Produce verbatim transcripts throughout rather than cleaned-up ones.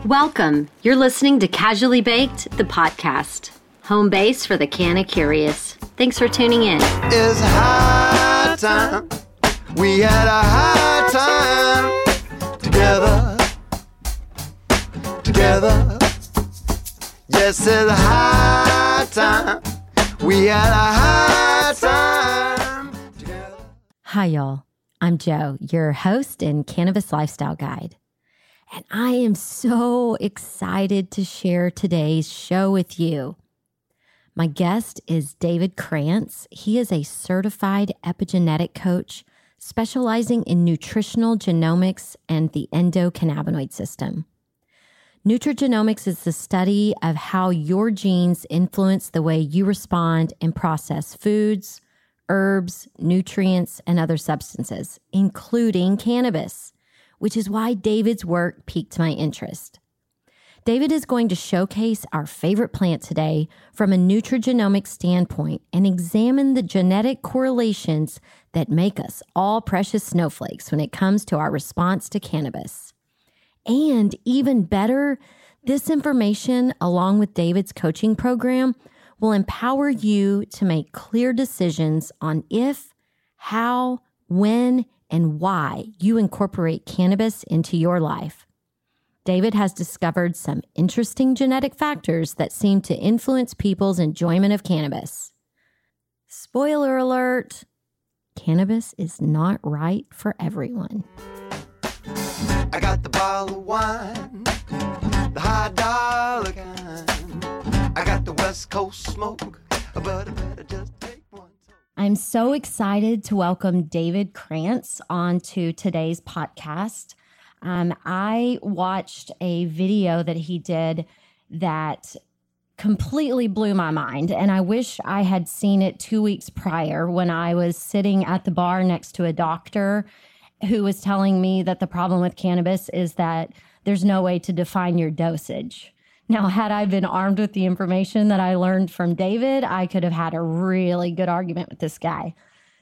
Welcome. You're listening to Casually Baked, the podcast. Home base for the canna curious. Thanks for tuning in. It's high time. We had a high time together. Together. Yes, it's high time. We had a high time together. Hi, y'all. I'm Jo, your host and cannabis lifestyle guide. And I am so excited to share today's show with you. My guest is David Krantz. He is a certified epigenetic coach specializing in nutritional genomics and the endocannabinoid system. Nutrigenomics is the study of how your genes influence the way you respond and process foods, herbs, nutrients, and other substances, including cannabis, which is why David's work piqued my interest. David is going to showcase our favorite plant today from a nutrigenomic standpoint and examine the genetic correlations that make us all precious snowflakes when it comes to our response to cannabis. And even better, this information, along with David's coaching program, will empower you to make clear decisions on if, how, when, and why you incorporate cannabis into your life. David has discovered some interesting genetic factors that seem to influence people's enjoyment of cannabis. Spoiler alert, cannabis is not right for everyone. I got the bottle of wine, the high dollar kind. I got the West Coast smoke, but I better just take one. I'm so excited to welcome David Krantz onto today's podcast. Um, I watched a video that he did that completely blew my mind, and I wish I had seen it two weeks prior when I was sitting at the bar next to a doctor who was telling me that the problem with cannabis is that there's no way to define your dosage. Now, had I been armed with the information that I learned from David, I could have had a really good argument with this guy.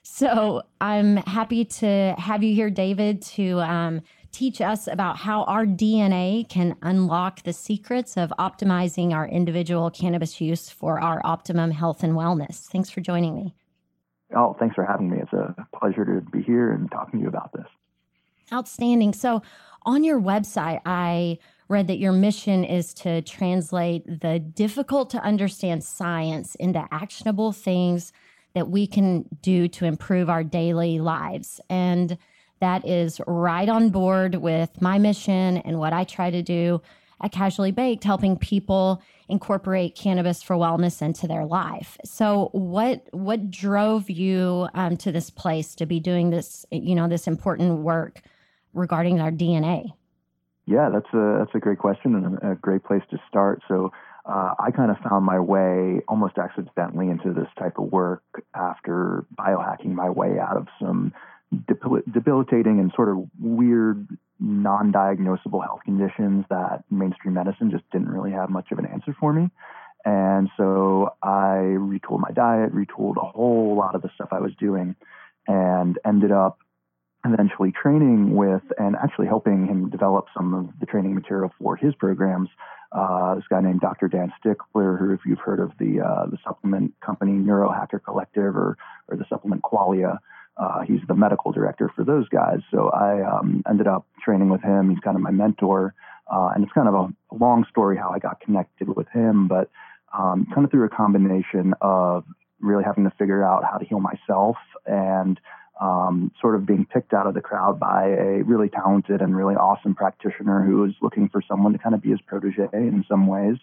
So I'm happy to have you here, David, to um, teach us about how our D N A can unlock the secrets of optimizing our individual cannabis use for our optimum health and wellness. Thanks for joining me. Oh, thanks for having me. It's a pleasure to be here and talking to you about this. Outstanding. So on your website, I read that your mission is to translate the difficult to understand science into actionable things that we can do to improve our daily lives. And that is right on board with my mission and what I try to do at Casually Baked, helping people incorporate cannabis for wellness into their life. So what what drove you um, to this place to be doing this, you know, this important work regarding our D N A? Yeah, that's a that's a great question and a, a great place to start. So uh, I kind of found my way almost accidentally into this type of work after biohacking my way out of some debil- debilitating and sort of weird, non-diagnosable health conditions that mainstream medicine just didn't really have much of an answer for me. And so I retooled my diet, retooled a whole lot of the stuff I was doing, and ended up eventually training with and actually helping him develop some of the training material for his programs. Uh, this guy named Doctor Dan Stickler, who, if you've heard of the uh, the supplement company Neurohacker Collective or or the supplement Qualia, uh, he's the medical director for those guys. So I um, ended up training with him. He's kind of my mentor, uh, and it's kind of a, a long story how I got connected with him, but um, kind of through a combination of really having to figure out how to heal myself and Um, sort of being picked out of the crowd by a really talented and really awesome practitioner who was looking for someone to kind of be his protege in some ways.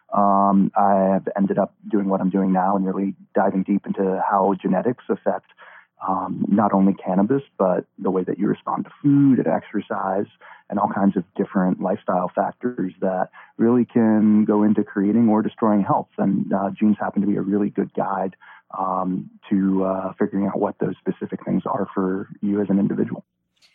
Um, I have ended up doing what I'm doing now and really diving deep into how genetics affect um, not only cannabis, but the way that you respond to food and exercise and all kinds of different lifestyle factors that really can go into creating or destroying health. And uh, genes happen to be a really good guide um, to uh, figuring out what those specific things are for you as an individual.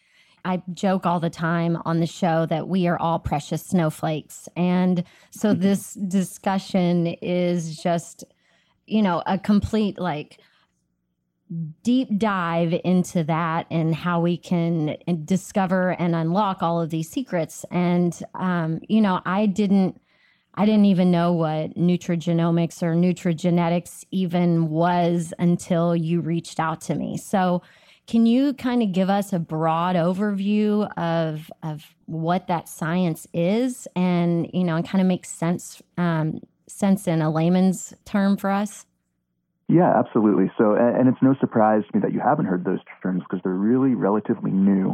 I joke all the time on the show that we are all precious snowflakes. And so this discussion is just, you know, a complete like deep dive into that and how we can discover and unlock all of these secrets. And, um, you know, I didn't, I didn't even know what nutrigenomics or nutrigenetics even was until you reached out to me. So can you kind of give us a broad overview of, of what that science is and, you know, and kind of make sense, um, sense in a layman's term for us? Yeah, absolutely. So, and it's no surprise to me that you haven't heard those terms because they're really relatively new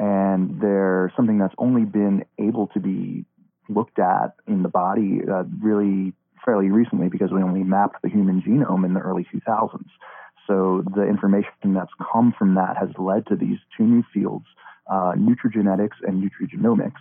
and they're something that's only been able to be looked at in the body uh, really fairly recently because we only mapped the human genome in the early two thousands. So the information that's come from that has led to these two new fields, uh, nutrigenetics and nutrigenomics.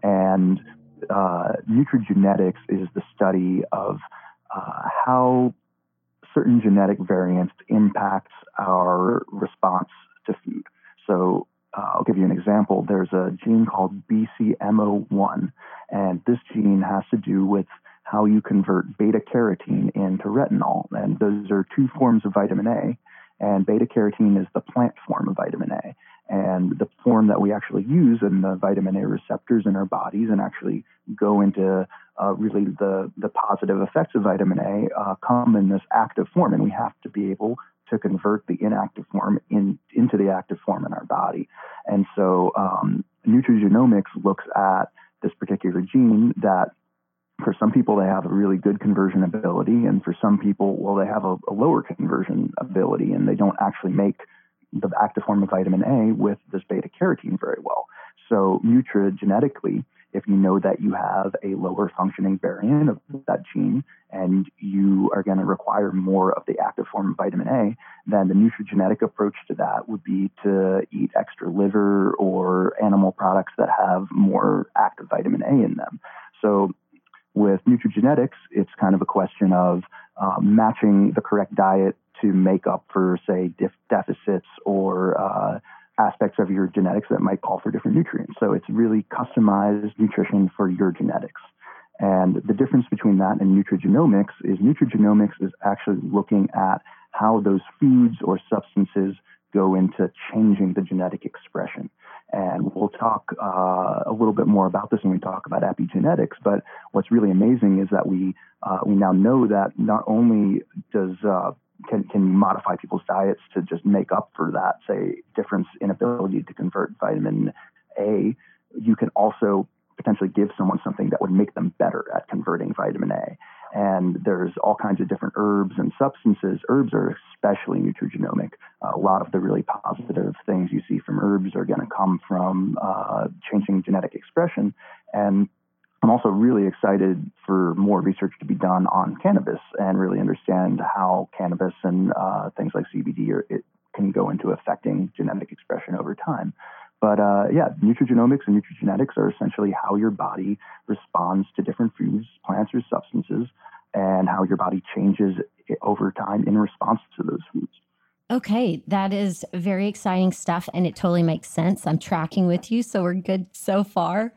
And uh, nutrigenetics is the study of uh, how certain genetic variants impact our response to food. So uh, I'll give you an example. There's a gene called B C M O one, and this gene has to do with how you convert beta carotene into retinol. And those are two forms of vitamin A, and beta carotene is the plant form of vitamin A. And the form that we actually use in the vitamin A receptors in our bodies and actually go into uh, really the, the positive effects of vitamin A uh, come in this active form. And we have to be able to convert the inactive form in, into the active form in our body. And so um, nutrigenomics looks at this particular gene that for some people, they have a really good conversion ability. And for some people, well, they have a, a lower conversion ability and they don't actually make the active form of vitamin A with this beta carotene very well. So nutrigenetically, if you know that you have a lower functioning variant of that gene and you are going to require more of the active form of vitamin A, then the nutrigenetic approach to that would be to eat extra liver or animal products that have more active vitamin A in them. So with nutrigenetics, it's kind of a question of um, matching the correct diet to make up for, say, def- deficits or uh, aspects of your genetics that might call for different nutrients. So it's really customized nutrition for your genetics. And the difference between that and nutrigenomics is nutrigenomics is actually looking at how those foods or substances go into changing the genetic expression. And we'll talk uh, a little bit more about this when we talk about epigenetics. But what's really amazing is that we uh, we now know that not only does uh, can can modify people's diets to just make up for that, say, difference in ability to convert vitamin A, you can also potentially give someone something that would make them better at converting vitamin A. And there's all kinds of different herbs and substances. Herbs are especially nutrigenomic. Uh, a lot of the really positive things you see from herbs are going to come from uh, changing genetic expression. And I'm also really excited for more research to be done on cannabis and really understand how cannabis and uh, things like C B D are, it can go into affecting genetic expression over time. But uh, yeah, nutrigenomics and nutrigenetics are essentially how your body responds to different foods, plants, or substances, and how your body changes over time in response to those foods. Okay, that is very exciting stuff, and it totally makes sense. I'm tracking with you, so we're good so far.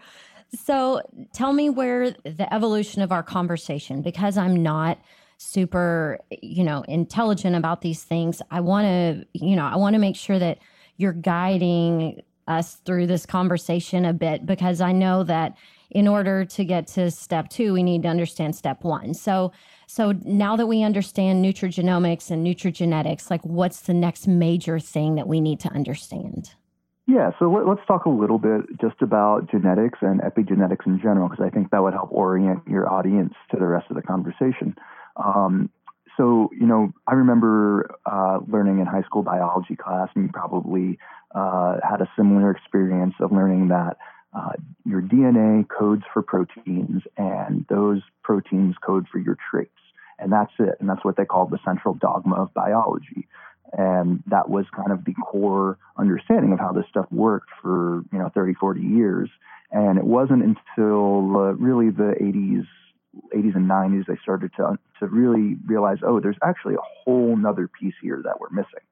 So tell me where the evolution of our conversation, because I'm not super, you know, intelligent about these things. I want to, you know, I want to make sure that you're guiding us through this conversation a bit, because I know that in order to get to step two, we need to understand step one. So, so now that we understand nutrigenomics and nutrigenetics, like what's the next major thing that we need to understand? Yeah, so let, let's talk a little bit just about genetics and epigenetics in general, because I think that would help orient your audience to the rest of the conversation. Um, so, you know, I remember uh, learning in high school biology class, and you probably uh, had a similar experience of learning that uh, your D N A codes for proteins, and those proteins code for your traits. And that's it. And that's what they called the central dogma of biology. And that was kind of the core understanding of how this stuff worked for, you know, thirty, forty years. And it wasn't until uh, really the eighties, eighties and nineties, they started to, to really realize, oh, there's actually a whole nother piece here that we're missing.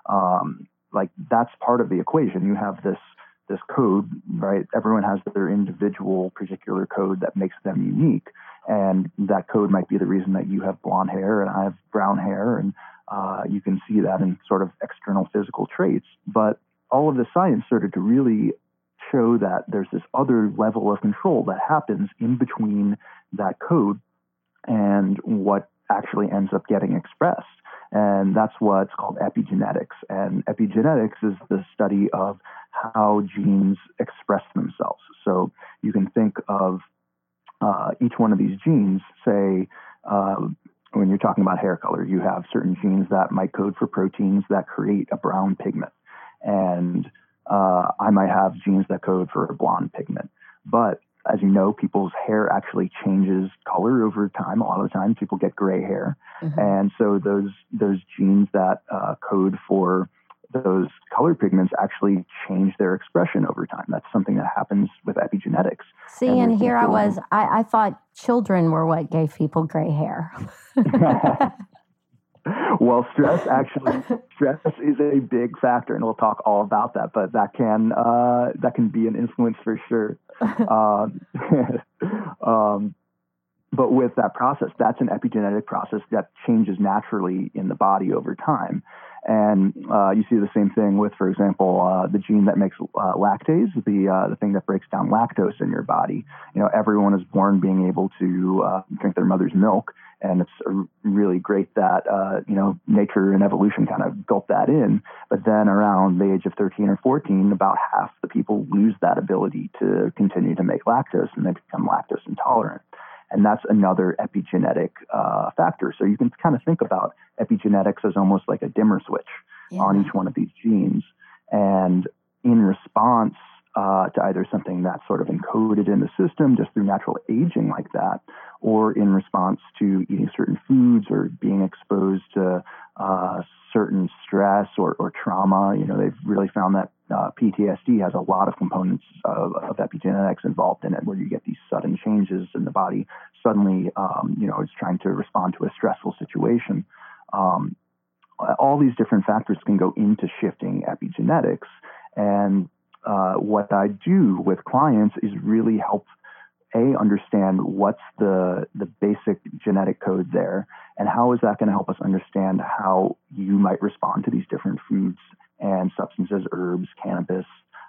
Um, like that's part of the equation. You have this, this code, right? Everyone has their individual particular code that makes them unique. And that code might be the reason that you have blonde hair and I have brown hair. And uh, you can see that in sort of external physical traits. But all of the science started to really show that there's this other level of control that happens in between that code and what actually ends up getting expressed. And that's what's called epigenetics. And epigenetics is the study of how genes express themselves. So you can think of uh, each one of these genes, say, uh, when you're talking about hair color, you have certain genes that might code for proteins that create a brown pigment. And uh, I might have genes that code for a blonde pigment. But as you know, people's hair actually changes color over time. A lot of the time, people get gray hair. Mm-hmm. And so those those genes that uh, code for those color pigments actually change their expression over time. That's something that happens with epigenetics. See, and, and here I was, I, I thought children were what gave people gray hair. Well, stress actually, stress is a big factor, and we'll talk all about that. But that can uh, that can be an influence for sure. um, um, but with that process, that's an epigenetic process that changes naturally in the body over time. And uh, you see the same thing with, for example, uh, the gene that makes uh, lactase, the uh, the thing that breaks down lactose in your body. You know, everyone is born being able to uh, drink their mother's milk, and it's really great that uh, you know nature and evolution kind of built that in. But then around the age of thirteen or fourteen, about half the people lose that ability to continue to make lactose, and they become lactose intolerant. And that's another epigenetic uh, factor. So you can kind of think about epigenetics as almost like a dimmer switch yeah. on each one of these genes. And in response uh, to either something that's sort of encoded in the system just through natural aging like that, or in response to eating certain foods or being exposed to uh, certain stress or, or trauma, you know, they've really found that uh, P T S D has a lot of components of, of epigenetics involved in it, where you get these sudden changes in the body. Suddenly, um, you know, it's trying to respond to a stressful situation. Um, all these different factors can go into shifting epigenetics. And uh, what I do with clients is really help A, understand what's the the basic genetic code there, and how is that going to help us understand how you might respond to these different foods and substances, herbs, cannabis,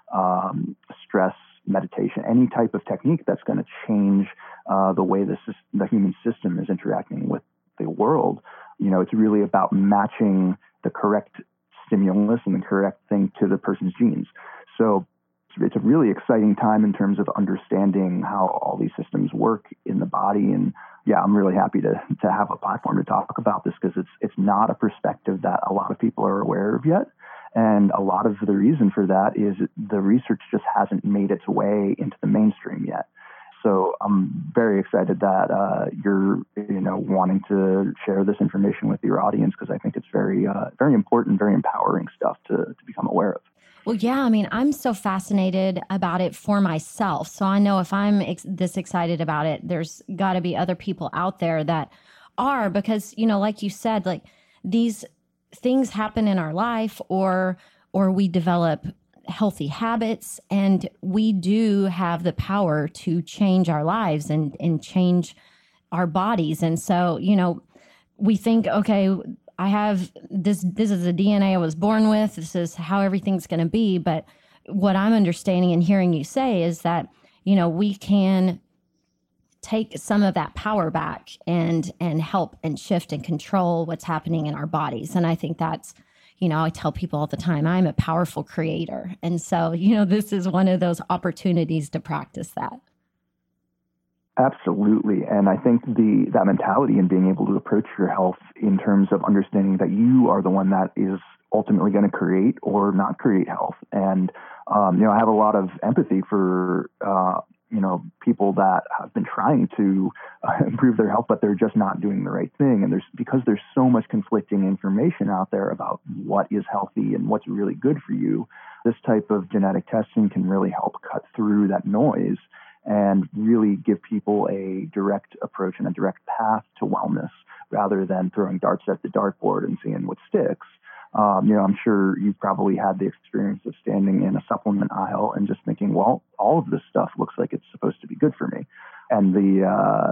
um, stress, meditation, any type of technique that's going to change uh, the way the, the human system is interacting with the world. You know, it's really about matching the correct stimulus and the correct thing to the person's genes. So it's a really exciting time in terms of understanding how all these systems work in the body. And yeah, I'm really happy to to have a platform to talk about this, because it's it's not a perspective that a lot of people are aware of yet. And a lot of the reason for that is the research just hasn't made its way into the mainstream yet. So I'm very excited that uh, you're, you know, wanting to share this information with your audience, because I think it's very, uh, very important, very empowering stuff to, to become aware of. Well, yeah, I mean, I'm so fascinated about it for myself. So I know if I'm ex- this excited about it, there's got to be other people out there that are, because, you know, like you said, like these things happen in our life, or or we develop healthy habits, and we do have the power to change our lives and, and change our bodies. And so, you know, we think, okay, I have this, this is the D N A I was born with, this is how everything's going to be. But what I'm understanding and hearing you say is that, you know, we can take some of that power back and, and help and shift and control what's happening in our bodies. And I think that's, you know, I tell people all the time, I'm a powerful creator. And so, you know, this is one of those opportunities to practice that. Absolutely. And I think the that mentality and being able to approach your health in terms of understanding that you are the one that is ultimately going to create or not create health. And, um, you know, I have a lot of empathy for, uh, you know, people that have been trying to uh, improve their health, but they're just not doing the right thing. And there's because there's so much conflicting information out there about what is healthy and what's really good for you. This type of genetic testing can really help cut through that noise and really give people a direct approach and a direct path to wellness, rather than throwing darts at the dartboard and seeing what sticks. Um, you know, I'm sure you've probably had the experience of standing in a supplement aisle and just thinking, well, all of this stuff looks like it's supposed to be good for me. And the, uh,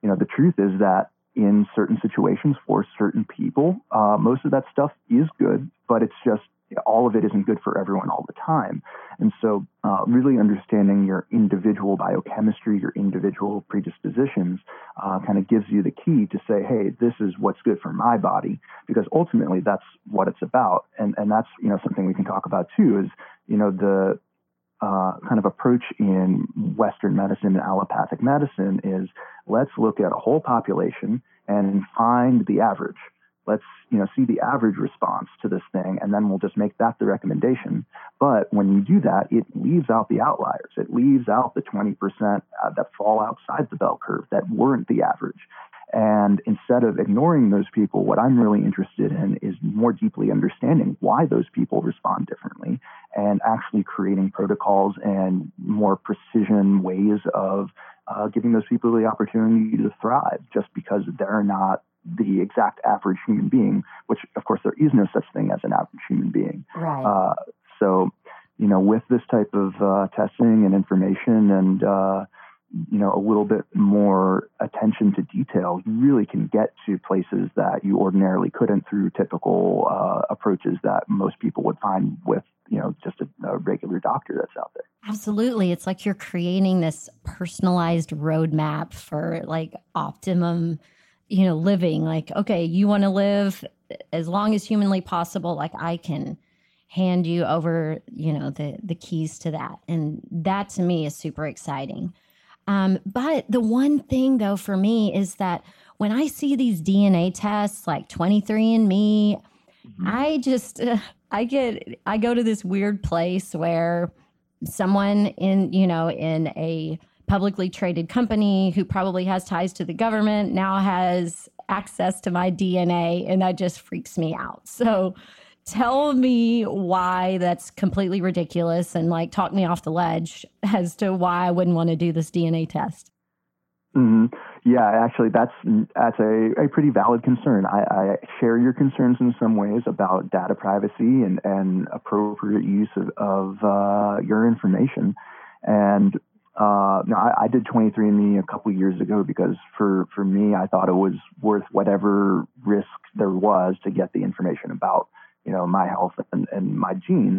you know, the truth is that in certain situations for certain people, uh, most of that stuff is good, but it's just all of it isn't good for everyone all the time. And so uh, really understanding your individual biochemistry, your individual predispositions uh, kind of gives you the key to say, hey, this is what's good for my body, because ultimately that's what it's about. And and that's, you know, something we can talk about too is, you know, the uh, kind of approach in Western medicine and allopathic medicine is let's look at a whole population and find the average. Let's, you know, see the average response to this thing, and then we'll just make that the recommendation. But when you do that, it leaves out the outliers. It leaves out the twenty percent uh, that fall outside the bell curve that weren't the average. And instead of ignoring those people, what I'm really interested in is more deeply understanding why those people respond differently and actually creating protocols and more precision ways of uh, giving those people the opportunity to thrive just because they're not the exact average human being, which of course there is no such thing as an average human being. Right. Uh, so, you know, with this type of uh, testing and information and, uh, you know, a little bit more attention to detail, you really can get to places that you ordinarily couldn't through typical uh, approaches that most people would find with, you know, just a, a regular doctor that's out there. Absolutely. It's like you're creating this personalized roadmap for like optimum, you know, living. Like, okay, you want to live as long as humanly possible. Like I can hand you over, you know, the, the keys to that. And that to me is super exciting. Um, but the one thing though, for me is that when I see these D N A tests like twenty-three and me, mm-hmm. I just, uh, I get, I go to this weird place where someone in, you know, in a publicly traded company who probably has ties to the government now has access to my D N A, and that just freaks me out. So tell me why that's completely ridiculous and like talk me off the ledge as to why I wouldn't want to do this D N A test. Mm-hmm. Yeah, actually, that's that's a, a pretty valid concern. I, I share your concerns in some ways about data privacy and, and appropriate use of, of uh, your information. And uh, no, I, I did twenty-three and me a couple years ago because for, for me, I thought it was worth whatever risk there was to get the information about, you know, my health and, and my genes.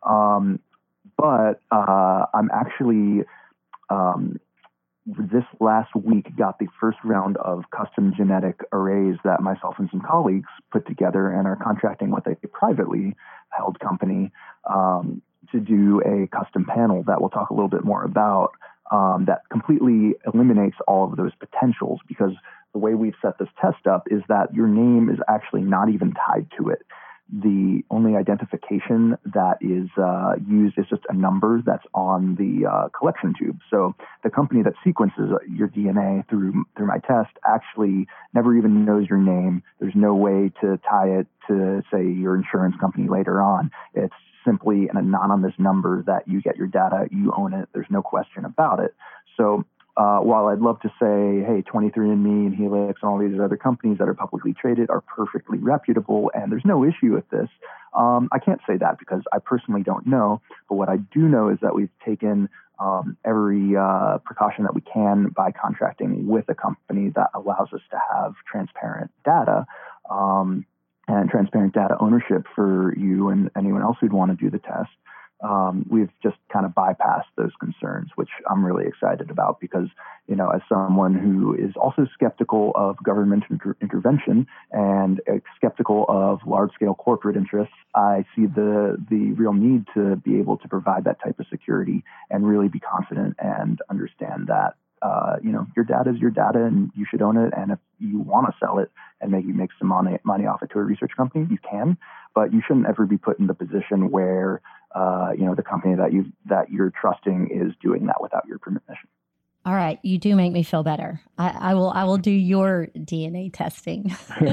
Um, but uh, I'm actually... Um, this last week got the first round of custom genetic arrays that myself and some colleagues put together and are contracting with a privately held company um, to do a custom panel that we'll talk a little bit more about um, that completely eliminates all of those potentials, because the way we've set this test up is that your name is actually not even tied to it. The only identification that is uh, used is just a number that's on the uh, collection tube. So the company that sequences your D N A through through my test actually never even knows your name. There's no way to tie it to, say, your insurance company later on. It's simply an anonymous number that you get your data, you own it. There's no question about it. So Uh, while I'd love to say, hey, twenty-three and me and Helix and all these other companies that are publicly traded are perfectly reputable and there's no issue with this, um, I can't say that because I personally don't know. But what I do know is that we've taken um, every uh, precaution that we can by contracting with a company that allows us to have transparent data um, and transparent data ownership for you and anyone else who'd want to do the test. Um, we've just kind of bypassed those concerns, which I'm really excited about because, you know, as someone who is also skeptical of government inter- intervention and uh, skeptical of large-scale corporate interests, I see the the real need to be able to provide that type of security and really be confident and understand that, uh, you know, your data is your data and you should own it. And if you want to sell it and maybe make some money, money off it to a research company, you can, but you shouldn't ever be put in the position where Uh, you know, the company that you that you're trusting is doing that without your permission. All right, you do make me feel better. I, I will. I will do your D N A testing.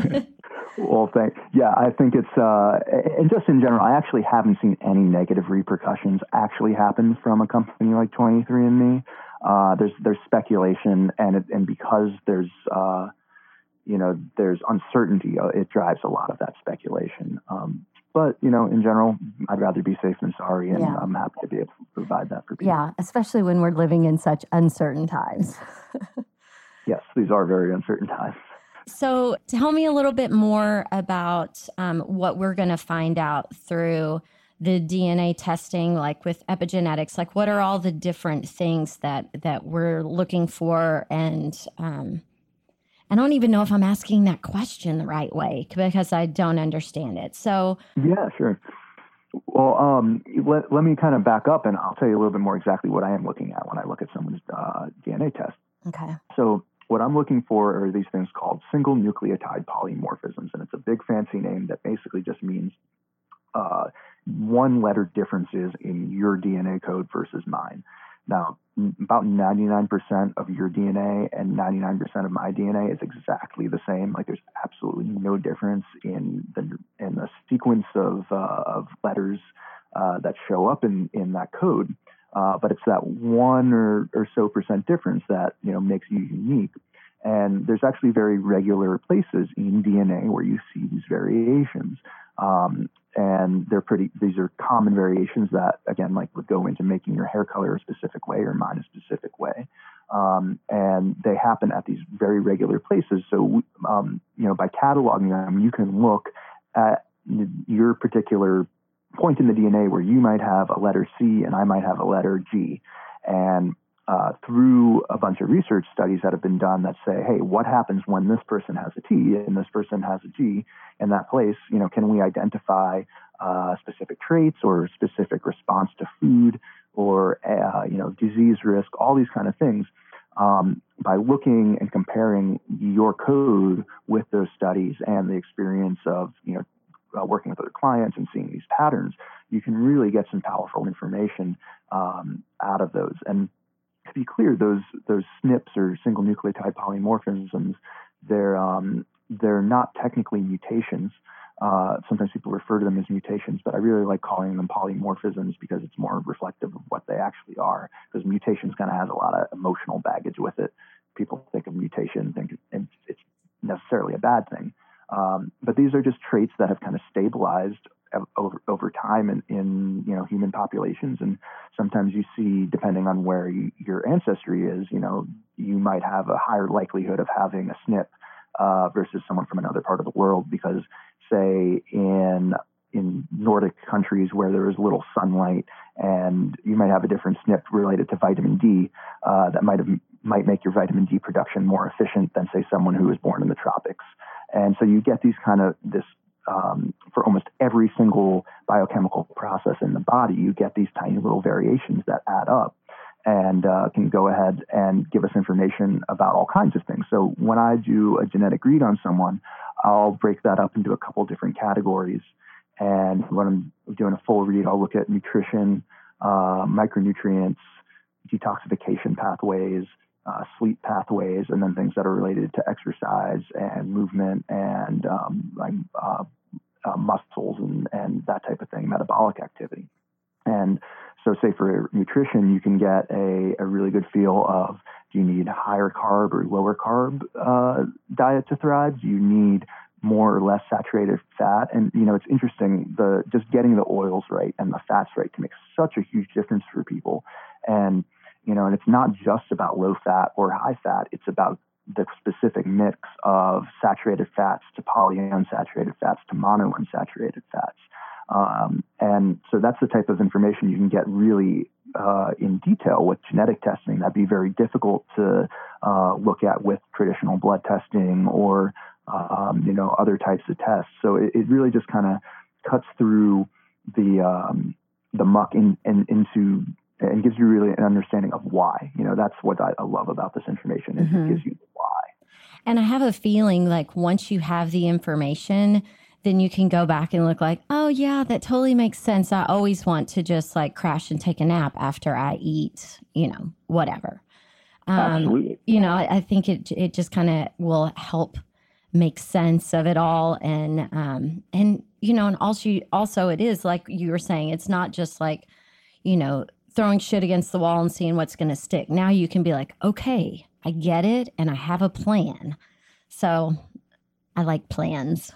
Well, thank. Yeah, I think it's uh, and just in general, I actually haven't seen any negative repercussions actually happen from a company like twenty-three and me. Uh, there's there's speculation, and it, and because there's uh, you know there's uncertainty, it drives a lot of that speculation. Um, But, you know, in general, I'd rather be safe than sorry, and yeah. I'm happy to be able to provide that for people. Yeah, especially when we're living in such uncertain times. Yes. these are very uncertain times. So tell me a little bit more about um, what we're going to find out through the D N A testing, like with epigenetics. Like, what are all the different things that that we're looking for? And um, I don't even know if I'm asking that question the right way because I don't understand it. So yeah, sure. Well, um, let, let me kind of back up, and I'll tell you a little bit more exactly what I am looking at when I look at someone's uh, D N A test. Okay. So what I'm looking for are these things called single nucleotide polymorphisms, and it's a big fancy name that basically just means uh, one letter differences in your D N A code versus mine. Now, about ninety-nine percent of your D N A and ninety-nine percent of my D N A is exactly the same. Like, there's absolutely no difference in the in the sequence of uh, of letters uh, that show up in, in that code. Uh, but it's that one or, or so percent difference that, you know, makes you unique. And there's actually very regular places in D N A where you see these variations. Um, and they're pretty, these are common variations that, again, like would go into making your hair color a specific way or mine a specific way. Um, and they happen at these very regular places. So, um, you know, by cataloging them, you can look at your particular point in the D N A where you might have a letter C and I might have a letter G. And uh, through a bunch of research studies that have been done that say, hey, what happens when this person has a T and this person has a G in that place? You know, can we identify uh, specific traits or specific response to food or, uh, you know, disease risk, all these kind of things. Um, by looking and comparing your code with those studies and the experience of, you know, uh, working with other clients and seeing these patterns, you can really get some powerful information um, out of those. And to be clear, those those S N Ps or single nucleotide polymorphisms, they're um, they're not technically mutations. Uh, sometimes people refer to them as mutations, but I really like calling them polymorphisms because it's more reflective of what they actually are. Because mutations kind of has a lot of emotional baggage with it. People think of mutation, think it's necessarily a bad thing. Um, but these are just traits that have kind of stabilized over over time in, in you know human populations, and sometimes you see, depending on where you, your ancestry is, you know you might have a higher likelihood of having a S N P uh, versus someone from another part of the world, because say in in Nordic countries where there is little sunlight, and you might have a different S N P related to vitamin D uh, that might have might make your vitamin D production more efficient than say someone who was born in the tropics. And so you get these kind of this um, for almost every single biochemical process in the body, you get these tiny little variations that add up and uh, can go ahead and give us information about all kinds of things. So when I do a genetic read on someone, I'll break that up into a couple different categories. And when I'm doing a full read, I'll look at nutrition, uh, micronutrients, detoxification pathways, Uh, sleep pathways, and then things that are related to exercise and movement and um, like uh, uh, muscles and, and that type of thing, metabolic activity. And so say for nutrition, you can get a, a really good feel of, do you need higher carb or lower carb uh, diet to thrive? Do you need more or less saturated fat? And, you know, it's interesting, the just getting the oils right and the fats right can make such a huge difference for people. And You know, and it's not just about low fat or high fat. It's about the specific mix of saturated fats to polyunsaturated fats to monounsaturated fats. Um, and so that's the type of information you can get really uh, in detail with genetic testing. That'd be very difficult to uh, look at with traditional blood testing or, um, you know, other types of tests. So it, it really just kind of cuts through the um, the muck in, in, into and gives you really an understanding of why. You know, that's what I, I love about this information, is mm-hmm. It gives you the why. And I have a feeling like once you have the information, then you can go back and look like, oh yeah, that totally makes sense. I always want to just like crash and take a nap after I eat, you know, whatever. Um, Absolutely. You know, I, I think it it just kind of will help make sense of it all. And, um, and you know, and also, also it is like you were saying, it's not just like, you know, throwing shit against the wall and seeing what's going to stick. Now you can be like, okay, I get it, and I have a plan. So I like plans.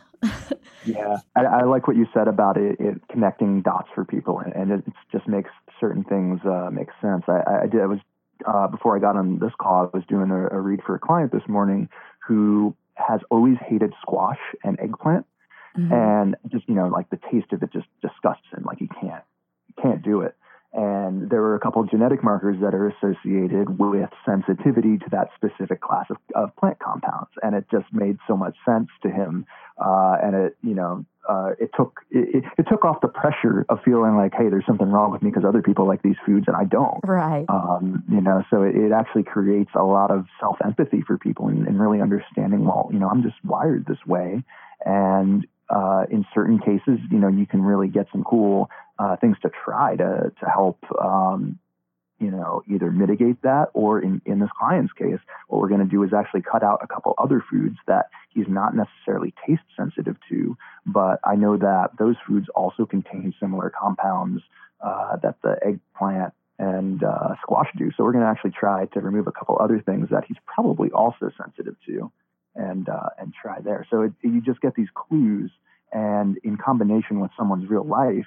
Yeah, I, I like what you said about it, it connecting dots for people, and, and it just makes certain things uh, make sense. I, I did. I was uh, before I got on this call, I was doing a, a read for a client this morning who has always hated squash and eggplant. Mm-hmm. And just, you know, like the taste of it just disgusts him. Like he can't, can't do it. And there were a couple of genetic markers that are associated with sensitivity to that specific class of, of plant compounds. And it just made so much sense to him. Uh, and it, you know, uh, it took, it, it took off the pressure of feeling like, hey, there's something wrong with me because other people like these foods and I don't. Right. Um, you know, so it, it actually creates a lot of self-empathy for people and, and really understanding, well, you know, I'm just wired this way. And, Uh, in certain cases, you know, you can really get some cool uh, things to try to to help, um, you know, either mitigate that, or in, in this client's case, what we're going to do is actually cut out a couple other foods that he's not necessarily taste sensitive to, but I know that those foods also contain similar compounds uh, that the eggplant and uh, squash do. So we're going to actually try to remove a couple other things that he's probably also sensitive to. And uh, and try there. So it, you just get these clues, and in combination with someone's real life,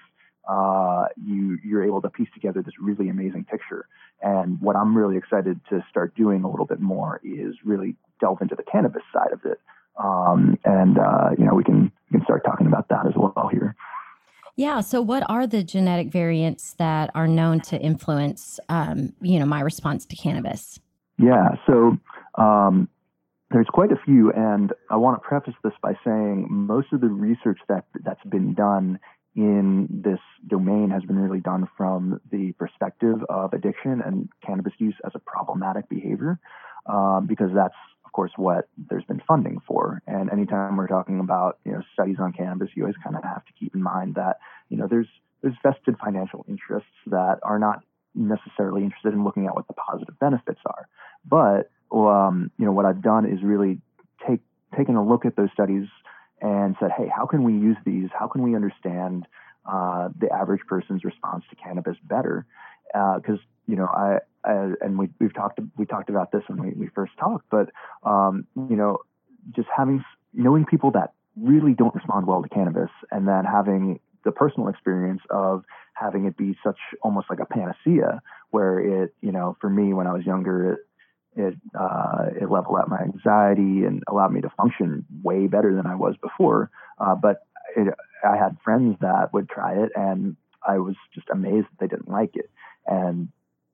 uh, you you're able to piece together this really amazing picture. And what I'm really excited to start doing a little bit more is really delve into the cannabis side of it. Um, and uh, you know, we can we can start talking about that as well here. Yeah. So, what are the genetic variants that are known to influence, um, you know, my response to cannabis? Yeah. So. Um, There's quite a few, and I want to preface this by saying most of the research that that's been done in this domain has been really done from the perspective of addiction and cannabis use as a problematic behavior, um, because that's, of course, what there's been funding for. And anytime we're talking about, you know, studies on cannabis, you always kind of have to keep in mind that, you know, there's there's vested financial interests that are not necessarily interested in looking at what the positive benefits are, but Um, you know, what I've done is really take taken a look at those studies and said, hey, how can we use these? How can we understand uh, the average person's response to cannabis better? Because uh, you know, I, I and we, we've talked we talked about this when we, we first talked, but um, you know, just having knowing people that really don't respond well to cannabis, and then having the personal experience of having it be such almost like a panacea, where it, you know, for me when I was younger, it, It uh, it leveled out my anxiety and allowed me to function way better than I was before. Uh, but it, I had friends that would try it, and I was just amazed that they didn't like it. And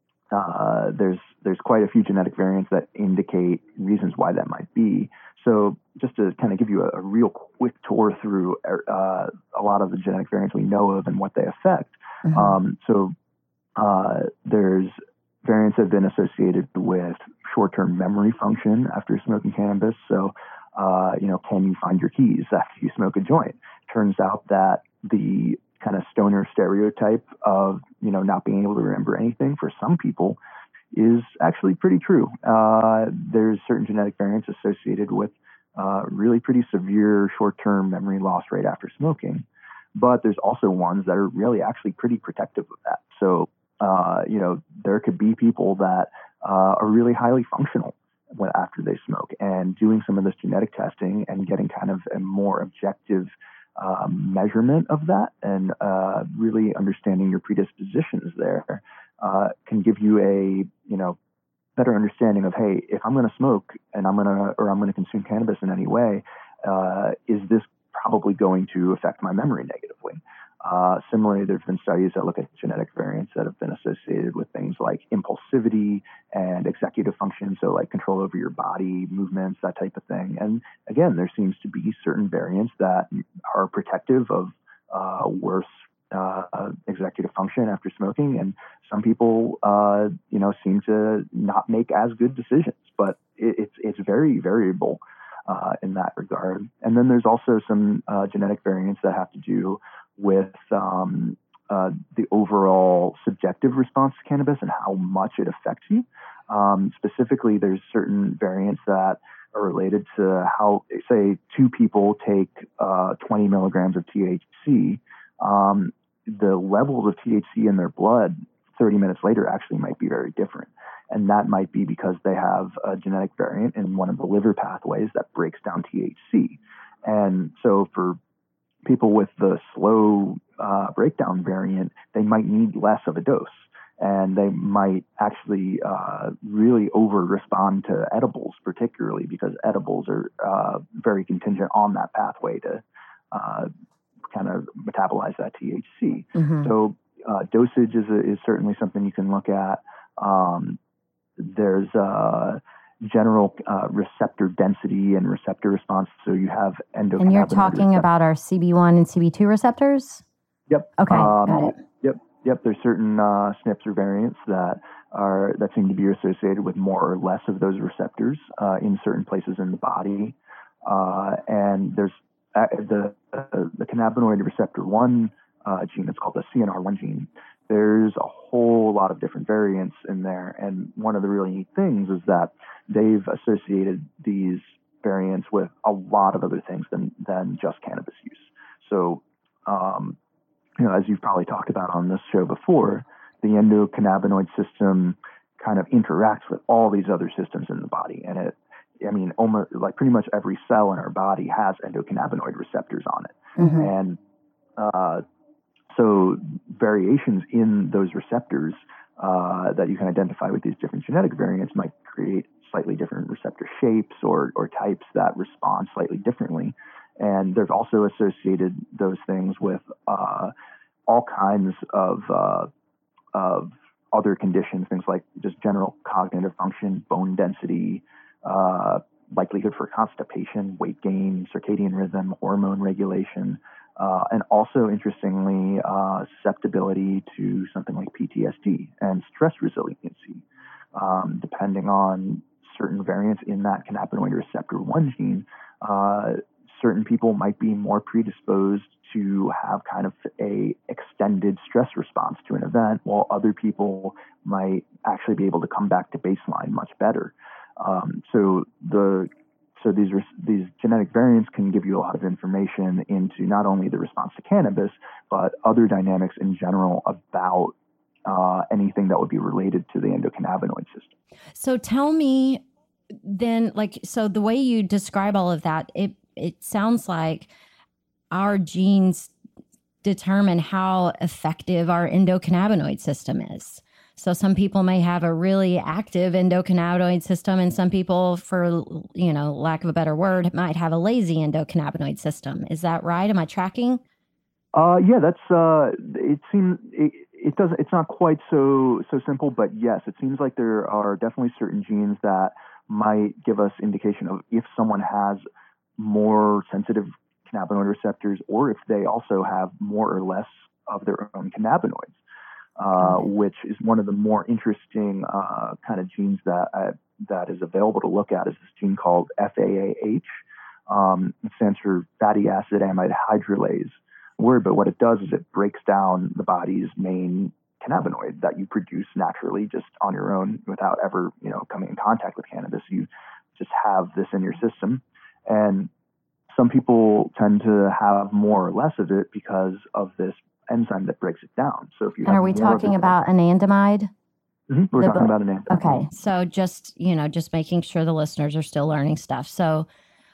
uh, there's there's quite a few genetic variants that indicate reasons why that might be. So just to kind of give you a, a real quick tour through uh, a lot of the genetic variants we know of and what they affect. Mm-hmm. Um, so uh, there's variants have been associated with short-term memory function after smoking cannabis. So, uh, you know, can you find your keys after you smoke a joint? Turns out that the kind of stoner stereotype of, you know, not being able to remember anything for some people is actually pretty true. Uh, there's certain genetic variants associated with uh, really pretty severe short-term memory loss right after smoking. But there's also ones that are really actually pretty protective of that. So, Uh, you know, there could be people that uh, are really highly functional when, after they smoke, and doing some of this genetic testing and getting kind of a more objective um, measurement of that, and uh, really understanding your predispositions there uh, can give you a, you know, better understanding of, hey, if I'm going to smoke and I'm going to, or I'm going to consume cannabis in any way, uh, is this probably going to affect my memory negatively? Uh, similarly, there have been studies that look at genetic variants that have been associated with things like impulsivity and executive function, so like control over your body, movements, that type of thing. And again, there seems to be certain variants that are protective of uh, worse uh, executive function after smoking, and some people, uh, you know, seem to not make as good decisions. But it, it's it's very variable uh, in that regard. And then there's also some uh, genetic variants that have to do with um, uh, the overall subjective response to cannabis and how much it affects you. Um, specifically, there's certain variants that are related to how, say, two people take uh, twenty milligrams of T H C. Um, the levels of T H C in their blood thirty minutes later actually might be very different. And that might be because they have a genetic variant in one of the liver pathways that breaks down T H C. And so for people with the slow uh, breakdown variant, they might need less of a dose. and they might actually uh, really over-respond to edibles, particularly because edibles are uh, very contingent on that pathway to uh, kind of metabolize that T H C. Mm-hmm. So uh, dosage is, a, is certainly something you can look at. Um, there's uh, general uh, receptor density and receptor response. So you have endocannabinoid. And you're talking receptors. About our C B one and C B two receptors? Yep. Okay, um, got it. Yep, yep. There's certain uh, S N Ps or variants that are that seem to be associated with more or less of those receptors uh, in certain places in the body. Uh, and there's uh, the uh, the cannabinoid receptor one uh, gene. It's called the C N R one gene. There's a whole lot of different variants in there, and one of the really neat things is that they've associated these variants with a lot of other things than than just cannabis use. So. Um, You know, as you've probably talked about on this show before, the endocannabinoid system kind of interacts with all these other systems in the body. And it, I mean, almost like pretty much every cell in our body has endocannabinoid receptors on it. Mm-hmm. And uh, so variations in those receptors uh, that you can identify with these different genetic variants might create slightly different receptor shapes or, or types that respond slightly differently. And they've also associated those things with uh, all kinds of uh, of other conditions, things like just general cognitive function, bone density, uh, likelihood for constipation, weight gain, circadian rhythm, hormone regulation, uh, and also, interestingly, uh, susceptibility to something like P T S D and stress resiliency, um, depending on certain variants in that cannabinoid receptor one gene. Uh, certain people might be more predisposed to have kind of a extended stress response to an event, while other people might actually be able to come back to baseline much better. Um, so the so these these genetic variants can give you a lot of information into not only the response to cannabis, but other dynamics in general about uh, anything that would be related to the endocannabinoid system. So tell me then, like, so the way you describe all of that, it it sounds like our genes determine how effective our endocannabinoid system is. So some people may have a really active endocannabinoid system, and some people, for, you know, lack of a better word, might have a lazy endocannabinoid system. Is that right? Am I tracking? Uh, yeah, that's, uh, it seems, it, it doesn't, it's not quite so, so simple, but yes, it seems like there are definitely certain genes that might give us indication of if someone has more sensitive cannabinoid receptors, or if they also have more or less of their own cannabinoids, uh, okay. which is one of the more interesting uh, kind of genes that uh, that is available to look at. Is this gene called F A A H? Um, it stands for fatty acid amide hydrolase word, but what it does is it breaks down the body's main cannabinoid that you produce naturally just on your own without ever, you know, coming in contact with cannabis. You just have this in your system. And some people tend to have more or less of it because of this enzyme that breaks it down. So if you and are we talking about anandamide? Mm-hmm. We're the, talking about anandamide. Okay, so just, you know, just making sure the listeners are still learning stuff. So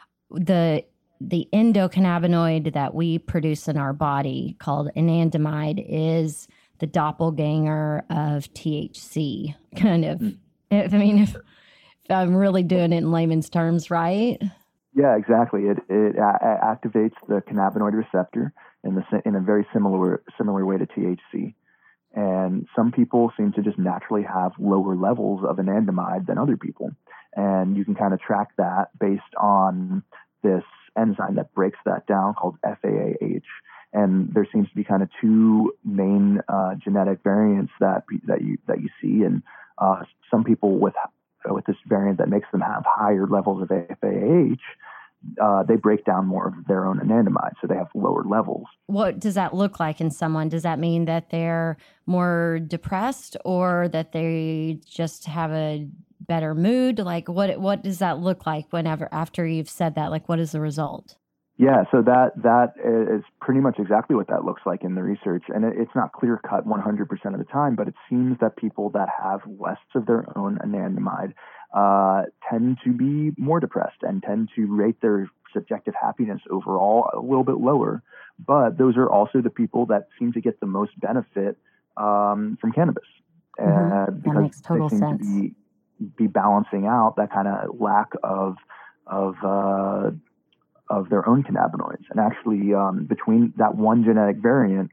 the the endocannabinoid that we produce in our body called anandamide is the doppelganger of T H C, kind of. Mm-hmm. If, I mean, if, if I'm really doing it in layman's terms, right? Yeah, exactly. It it a- activates the cannabinoid receptor in the in a very similar similar way to T H C, and some people seem to just naturally have lower levels of anandamide than other people, and you can kind of track that based on this enzyme that breaks that down called F A A H. And there seems to be kind of two main uh, genetic variants that that you that you see, and uh, some people with with this variant that makes them have higher levels of F A A H, uh, they break down more of their own anandamide, so they have lower levels. What does that look like in someone? Does that mean that they're more depressed, or that they just have a better mood? Like, what what does that look like whenever, after you've said that? Like, what is the result? Yeah, so that that is pretty much exactly what that looks like in the research. And it, it's not clear-cut one hundred percent of the time, but it seems that people that have less of their own anandamide uh, tend to be more depressed and tend to rate their subjective happiness overall a little bit lower. But those are also the people that seem to get the most benefit um, from cannabis. Mm-hmm. uh, That because makes total they seem sense. to be be balancing out that kind of lack of of uh, of their own cannabinoids. And actually, um, between that one genetic variant,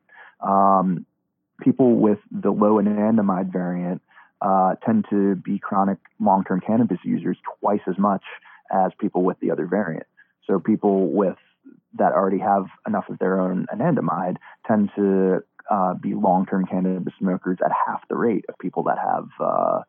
um, people with the low anandamide variant uh, tend to be chronic long-term cannabis users twice as much as people with the other variant. So people with that already have enough of their own anandamide tend to uh, be long-term cannabis smokers at half the rate of people that have uh,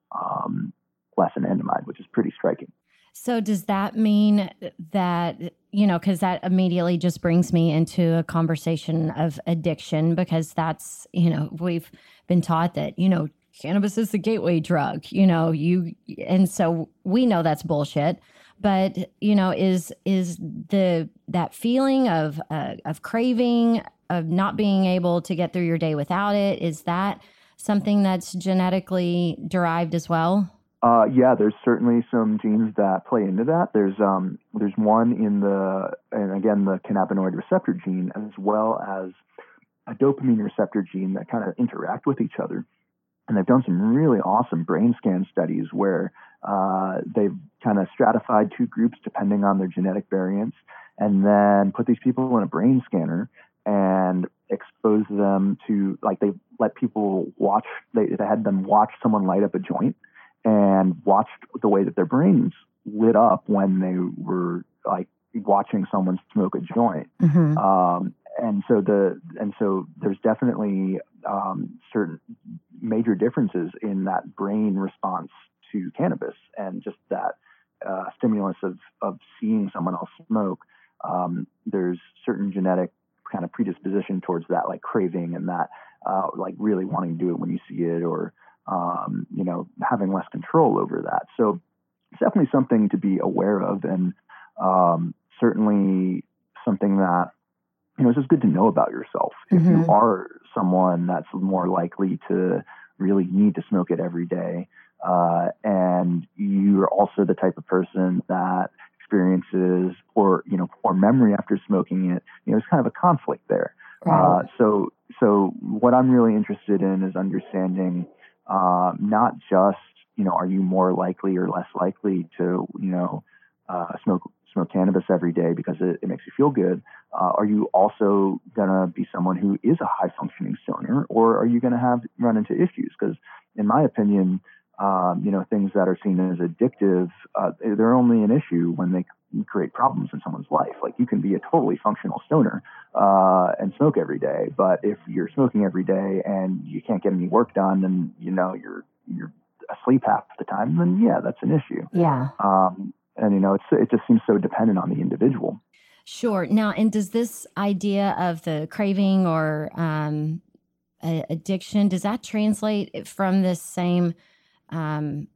um, less anandamide, which is pretty striking. So does that mean that, you know, because that immediately just brings me into a conversation of addiction, because that's, you know, we've been taught that, you know, cannabis is the gateway drug, you know, you, and so we know that's bullshit. But, you know, is is the that feeling of uh, of craving, of not being able to get through your day without it, is that something that's genetically derived as well? Uh, yeah, there's certainly some genes that play into that. There's um, there's one in the, and again, the cannabinoid receptor gene, as well as a dopamine receptor gene that kind of interact with each other. And they've done some really awesome brain scan studies where uh, they've kind of stratified two groups depending on their genetic variants, and then put these people in a brain scanner and expose them to, like, they let people watch, they, they had them watch someone light up a joint and watched the way that their brains lit up when they were like watching someone smoke a joint. Mm-hmm. Um, and so the and so there's definitely um, certain major differences in that brain response to cannabis, and just that uh, stimulus of of seeing someone else smoke. Um, there's certain genetic kind of predisposition towards that, like craving and that, uh, like really wanting to do it when you see it, or um, you know, having less control over that. So it's definitely something to be aware of, and um, certainly something that, you know, it's just good to know about yourself. Mm-hmm. If you are someone that's more likely to really need to smoke it every day, uh, and you're also the type of person that experiences poor, you know, poor memory after smoking it, you know, there's kind of a conflict there. Right. Uh, so, so what I'm really interested in is understanding uh, not just, you know, are you more likely or less likely to, you know, uh, smoke smoke cannabis every day because it, it makes you feel good. Uh, are you also going to be someone who is a high functioning stoner, or are you going to have run into issues? Because in my opinion, um, you know, things that are seen as addictive, uh, they're only an issue when they create problems in someone's life. Like, you can be a totally functional stoner uh, and smoke every day, but if you're smoking every day and you can't get any work done, and you know you're you're asleep half the time, then yeah, that's an issue. Yeah. Um, and you know, it's it just seems so dependent on the individual. Sure. Now, and does this idea of the craving or um, a- addiction, does that translate from this same um,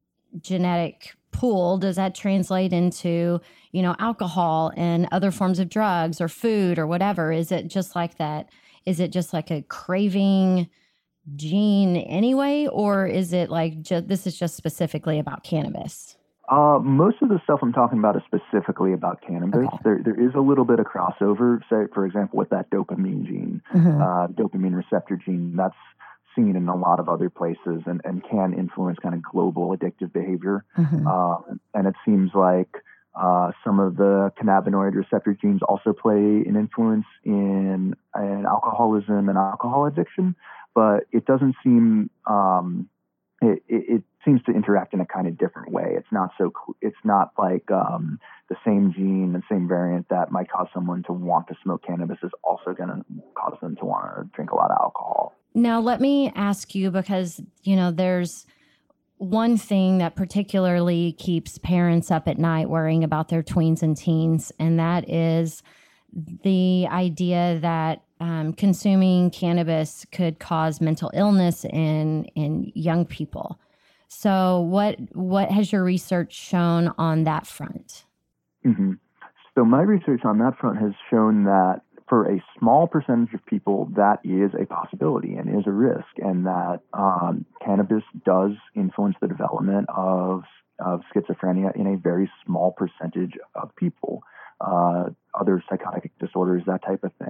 genetic pool? Does that translate into, you know, alcohol and other forms of drugs or food or whatever? Is it just like that? Is it just like a craving gene anyway, or is it like ju- this is just specifically about cannabis? Uh, most of the stuff I'm talking about is specifically about cannabis. Okay. There, there is a little bit of crossover, say, for example, with that dopamine gene, Mm-hmm. uh, dopamine receptor gene. That's seen in a lot of other places, and, and can influence kind of global addictive behavior. Mm-hmm. Uh, and it seems like uh, some of the cannabinoid receptor genes also play an influence in, in alcoholism and alcohol addiction, but it doesn't seem... Um, It, it, it seems to interact in a kind of different way. It's not so. It's not like um, the same gene, the same variant that might cause someone to want to smoke cannabis is also going to cause them to want to drink a lot of alcohol. Now, let me ask you, because, you know, there's one thing that particularly keeps parents up at night worrying about their tweens and teens, and that is the idea that um, consuming cannabis could cause mental illness in in young people. So, what what has your research shown on that front? Mm-hmm. So my research on that front has shown that for a small percentage of people, that is a possibility and is a risk, and that um, cannabis does influence the development of of schizophrenia in a very small percentage of people. Uh, other psychotic disorders, that type of thing.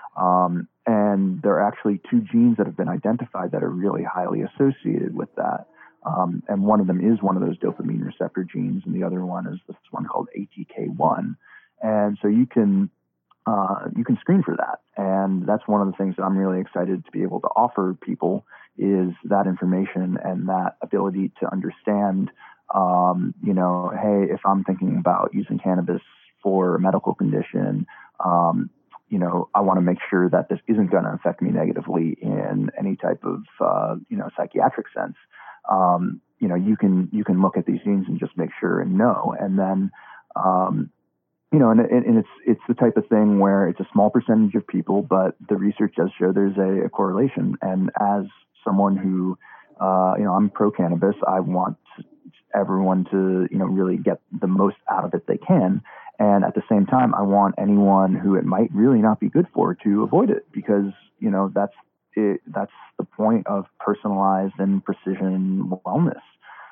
Um, and there are actually two genes that have been identified that are really highly associated with that. Um, and one of them is one of those dopamine receptor genes, and the other one is this one called A T K one. And so you can uh, you can screen for that. And that's one of the things that I'm really excited to be able to offer people is that information and that ability to understand, um, you know, hey, if I'm thinking about using cannabis for a medical condition, um, you know, I want to make sure that this isn't going to affect me negatively in any type of, uh, you know, psychiatric sense. Um, you know, you can you can look at these genes and just make sure and know. And then, um, you know, and, and it's it's the type of thing where it's a small percentage of people, but the research does show there's a, a correlation. And as someone who, uh, you know, I'm pro cannabis, I want everyone to, you know, really get the most out of it they can. And at the same time, I want anyone who it might really not be good for to avoid it, because, you know, that's it, that's the point of personalized and precision wellness.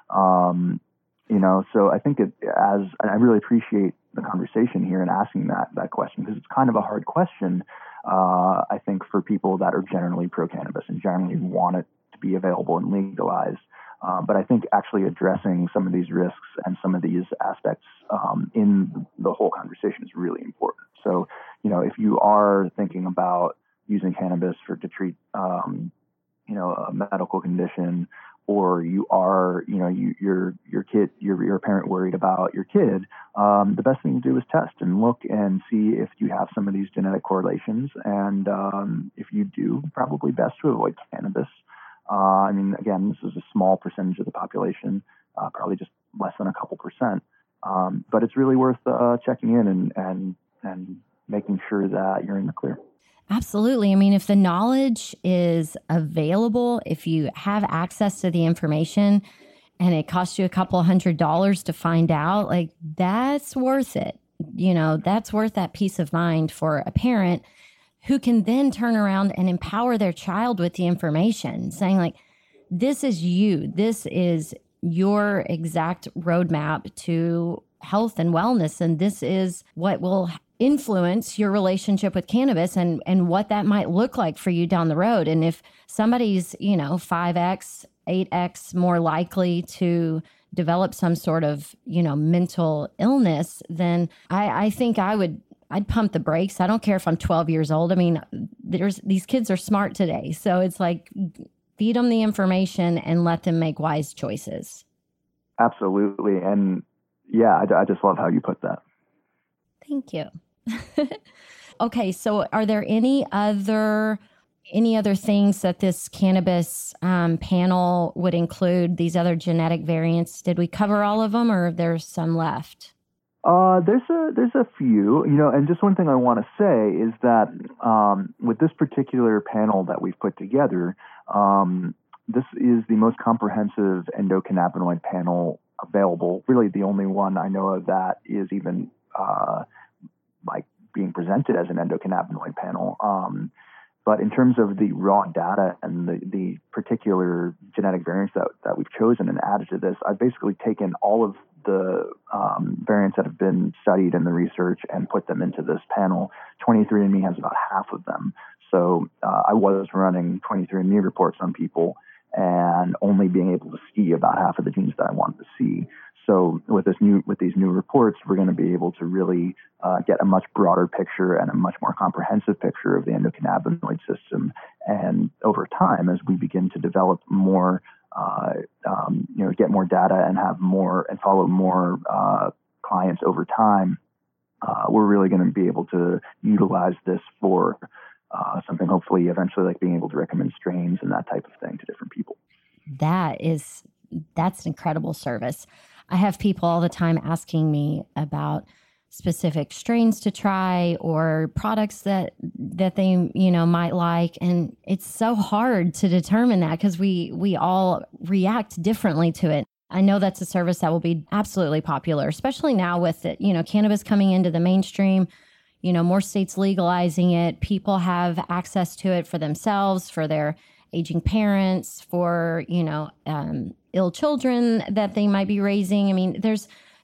Um, you know, so I think it as, and I really appreciate the conversation here and asking that, that question, because it's kind of a hard question, uh, I think, for people that are generally pro-cannabis and generally want it to be available and legalized. Um, but I think actually addressing some of these risks and some of these aspects um, in the whole conversation is really important. So, you know, if you are thinking about using cannabis for to treat, um, you know, a medical condition, or you are, you know, you, your your kid, you're, you're a parent worried about your kid, um, the best thing to do is test and look and see if you have some of these genetic correlations. And um, if you do, probably best to avoid cannabis. Uh, I mean, again, this is a small percentage of the population, uh, probably just less than a couple percent. Um, but it's really worth uh, checking in and, and and making sure that you're in the clear. Absolutely. I mean, if the knowledge is available, if you have access to the information and it costs you a couple hundred dollars to find out, like, that's worth it. You know, that's worth that peace of mind for a parent who can then turn around and empower their child with the information, saying, like, this is you. This is your exact roadmap to health and wellness. And this is what will influence your relationship with cannabis and, and what that might look like for you down the road. And if somebody's, you know, five X, eight X more likely to develop some sort of, you know, mental illness, then I, I think I would, I'd pump the brakes. I don't care if I'm twelve years old. I mean, there's these kids are smart today. So it's like, feed them the information and let them make wise choices. Absolutely. And yeah, I, I just love how you put that. Thank you. Okay, so are there any other any other things that this cannabis um, panel would include, these other genetic variants? Did we cover all of them, or there's some left? Uh, there's a there's a few, you know, and just one thing I want to say is that um, with this particular panel that we've put together, um, this is the most comprehensive endocannabinoid panel available. Really, the only one I know of that is even uh, like being presented as an endocannabinoid panel. Um, but in terms of the raw data and the, the particular genetic variants that, that we've chosen and added to this, I've basically taken all of the um, variants that have been studied in the research and put them into this panel. twenty-three and me has about half of them. So uh, I was running twenty-three and me reports on people and only being able to see about half of the genes that I wanted to see. So with this new, with these new reports, we're going to be able to really uh, get a much broader picture and a much more comprehensive picture of the endocannabinoid system. And over time, as we begin to develop more, uh, um, you know, get more data and have more and follow more uh, clients over time, uh, we're really going to be able to utilize this for uh, something hopefully eventually like being able to recommend strains and that type of thing to different people. That is, that's an incredible service. I have people all the time asking me about specific strains to try or products that that they, you know, might like. And it's so hard to determine that because we we all react differently to it. I know that's a service that will be absolutely popular, especially now with it, you know, cannabis coming into the mainstream, you know, more states legalizing it. People have access to it for themselves, for their aging parents, for, you know, um, ill children that they might be raising. I mean, there's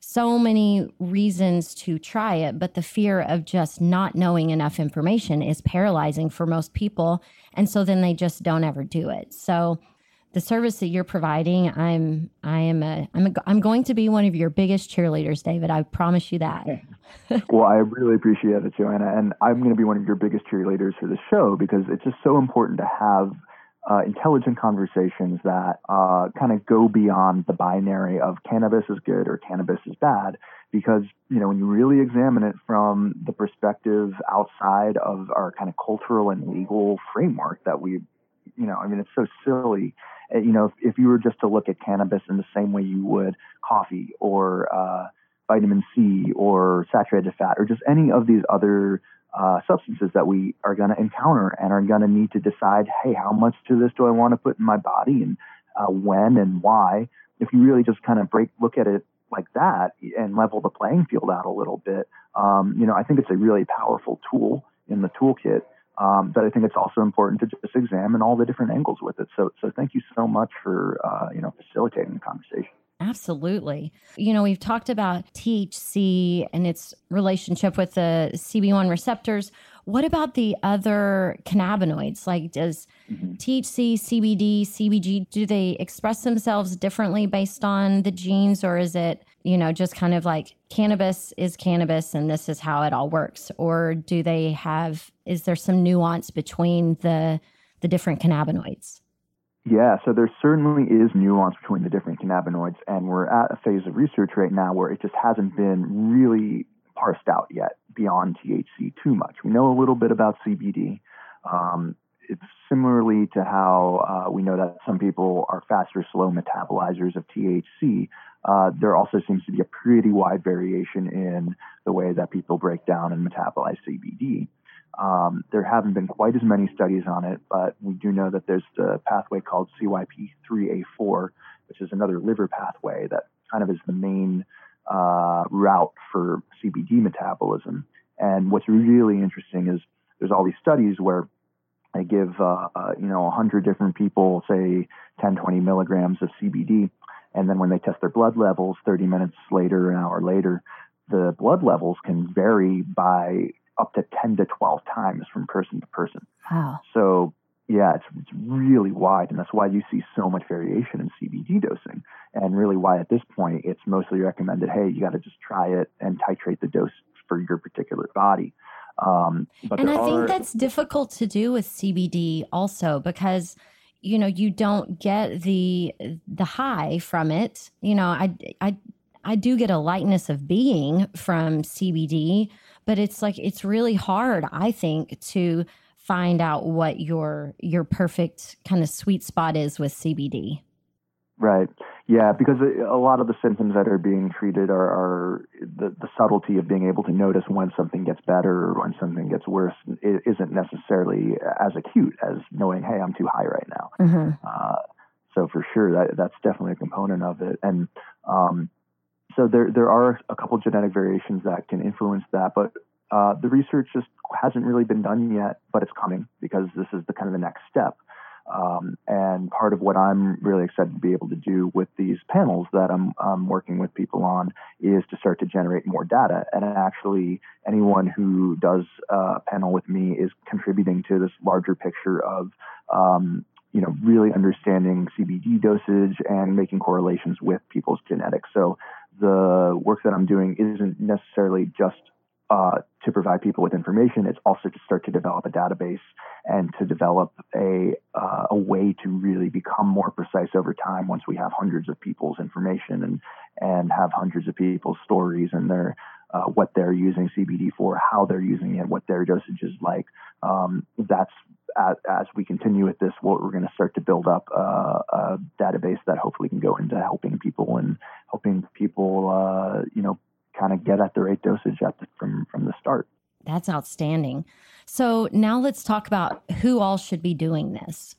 so many reasons to try it, but the fear of just not knowing enough information is paralyzing for most people. And so then they just don't ever do it. So the service that you're providing, I'm, I am a, I'm, a, I'm going to be one of your biggest cheerleaders, David. I promise you that. Well, I really appreciate it, Joanna. And I'm going to be one of your biggest cheerleaders for the show because it's just so important to have Uh, intelligent conversations that uh, kind of go beyond the binary of cannabis is good or cannabis is bad. Because, you know, when you really examine it from the perspective outside of our kind of cultural and legal framework that we, you know, I mean, it's so silly. Uh, you know, if, if you were just to look at cannabis in the same way you would coffee or uh, vitamin C or saturated fat or just any of these other Uh, substances that we are going to encounter and are going to need to decide, hey, how much to this do I want to put in my body and uh, when and why? If you really just kind of break, look at it like that and level the playing field out a little bit, um, you know, I think it's a really powerful tool in the toolkit. Um, but I think it's also important to just examine all the different angles with it. So, so thank you so much for, uh, you know, facilitating the conversation. Absolutely. You know, we've talked about T H C and its relationship with the C B one receptors. What about the other cannabinoids? Like does mm-hmm. T H C, C B D, C B G, do they express themselves differently based on the genes, or is it, you know, just kind of like cannabis is cannabis and this is how it all works? Or do they have, is there some nuance between the the different cannabinoids? Yeah, so there certainly is nuance between the different cannabinoids, and we're at a phase of research right now where it just hasn't been really parsed out yet beyond T H C too much. We know a little bit about C B D. Um, it's similarly to how uh, we know that some people are fast or slow metabolizers of T H C. Uh, there also seems to be a pretty wide variation in the way that people break down and metabolize C B D. Um, there haven't been quite as many studies on it, but we do know that there's the pathway called C Y P three A four, which is another liver pathway that kind of is the main uh, route for C B D metabolism. And what's really interesting is there's all these studies where they give, uh, uh, you know, one hundred different people, say ten, twenty milligrams of C B D. And then when they test their blood levels thirty minutes later, an hour later, the blood levels can vary by up to ten to twelve times from person to person. Wow. So yeah, it's, it's really wide. And that's why you see so much variation in C B D dosing, and really why at this point, it's mostly recommended, hey, you got to just try it and titrate the dose for your particular body. Um, but and I are, think that's difficult to do with C B D also because, you know, you don't get the, the high from it. You know, I, I, I do get a lightness of being from C B D, but it's like, it's really hard, I think, to find out what your your perfect kind of sweet spot is with C B D. Right. Yeah, because a lot of the symptoms that are being treated are, are the, the subtlety of being able to notice when something gets better or when something gets worse. It isn't necessarily as acute as knowing, hey, I'm too high right now. Mm-hmm. Uh, so for sure, that that's definitely a component of it. And um, so there there are a couple genetic variations that can influence that, but uh, the research just hasn't really been done yet, but it's coming because this is the kind of the next step. Um, and part of what I'm really excited to be able to do with these panels that I'm, I'm working with people on is to start to generate more data. And actually, anyone who does a panel with me is contributing to this larger picture of, um, you know, really understanding C B D dosage and making correlations with people's genetics. So the work that I'm doing isn't necessarily just Uh, to provide people with information. It's also to start to develop a database and to develop a uh, a way to really become more precise over time once we have hundreds of people's information and and have hundreds of people's stories and their uh, what they're using C B D for, how they're using it, what their dosage is like. Um, that's as, as we continue with this, what we're going to start to build up uh, a database that hopefully can go into helping people and helping people, uh, you know, kind of get at the right dosage at the, from, from the start. That's outstanding. So now let's talk about who all should be doing this.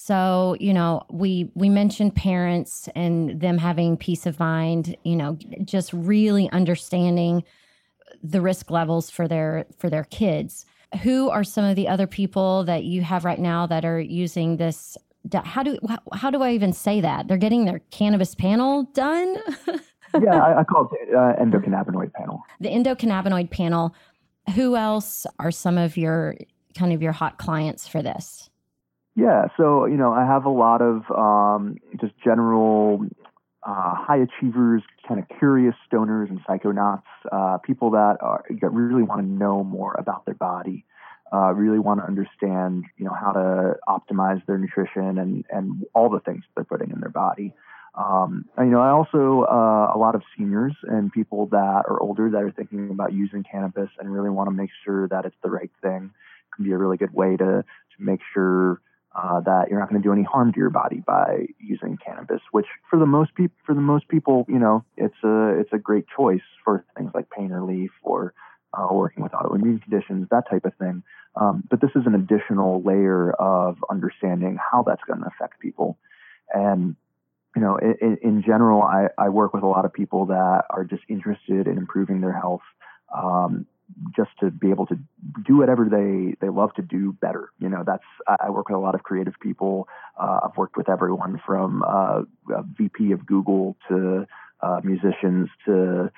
So, you know, we, we mentioned parents and them having peace of mind, you know, just really understanding the risk levels for their, for their kids. Who are some of the other people that you have right now that are using this? How do, how do I even say that? They're getting their cannabis panel done? yeah, I, I call it uh, endocannabinoid panel. The endocannabinoid panel. Who else are some of your kind of your hot clients for this? Yeah, so, you know, I have a lot of um, just general uh, high achievers, kind of curious stoners and psychonauts, uh, people that, are, that really want to know more about their body, uh, really want to understand, you know, how to optimize their nutrition and, and all the things they're putting in their body. Um, and, you know, I also, uh, a lot of seniors and people that are older that are thinking about using cannabis and really want to make sure that it's the right thing. It can be a really good way to, to make sure uh, that you're not going to do any harm to your body by using cannabis, which for the most people, for the most people, you know, it's a, it's a great choice for things like pain relief or uh, working with autoimmune conditions, that type of thing. Um, but this is an additional layer of understanding how that's going to affect people. And You know, in, in general, I, I work with a lot of people that are just interested in improving their health, um, just to be able to do whatever they, they love to do better. You know, that's, I work with a lot of creative people. Uh, I've worked with everyone from uh, a V P of Google to uh, musicians to,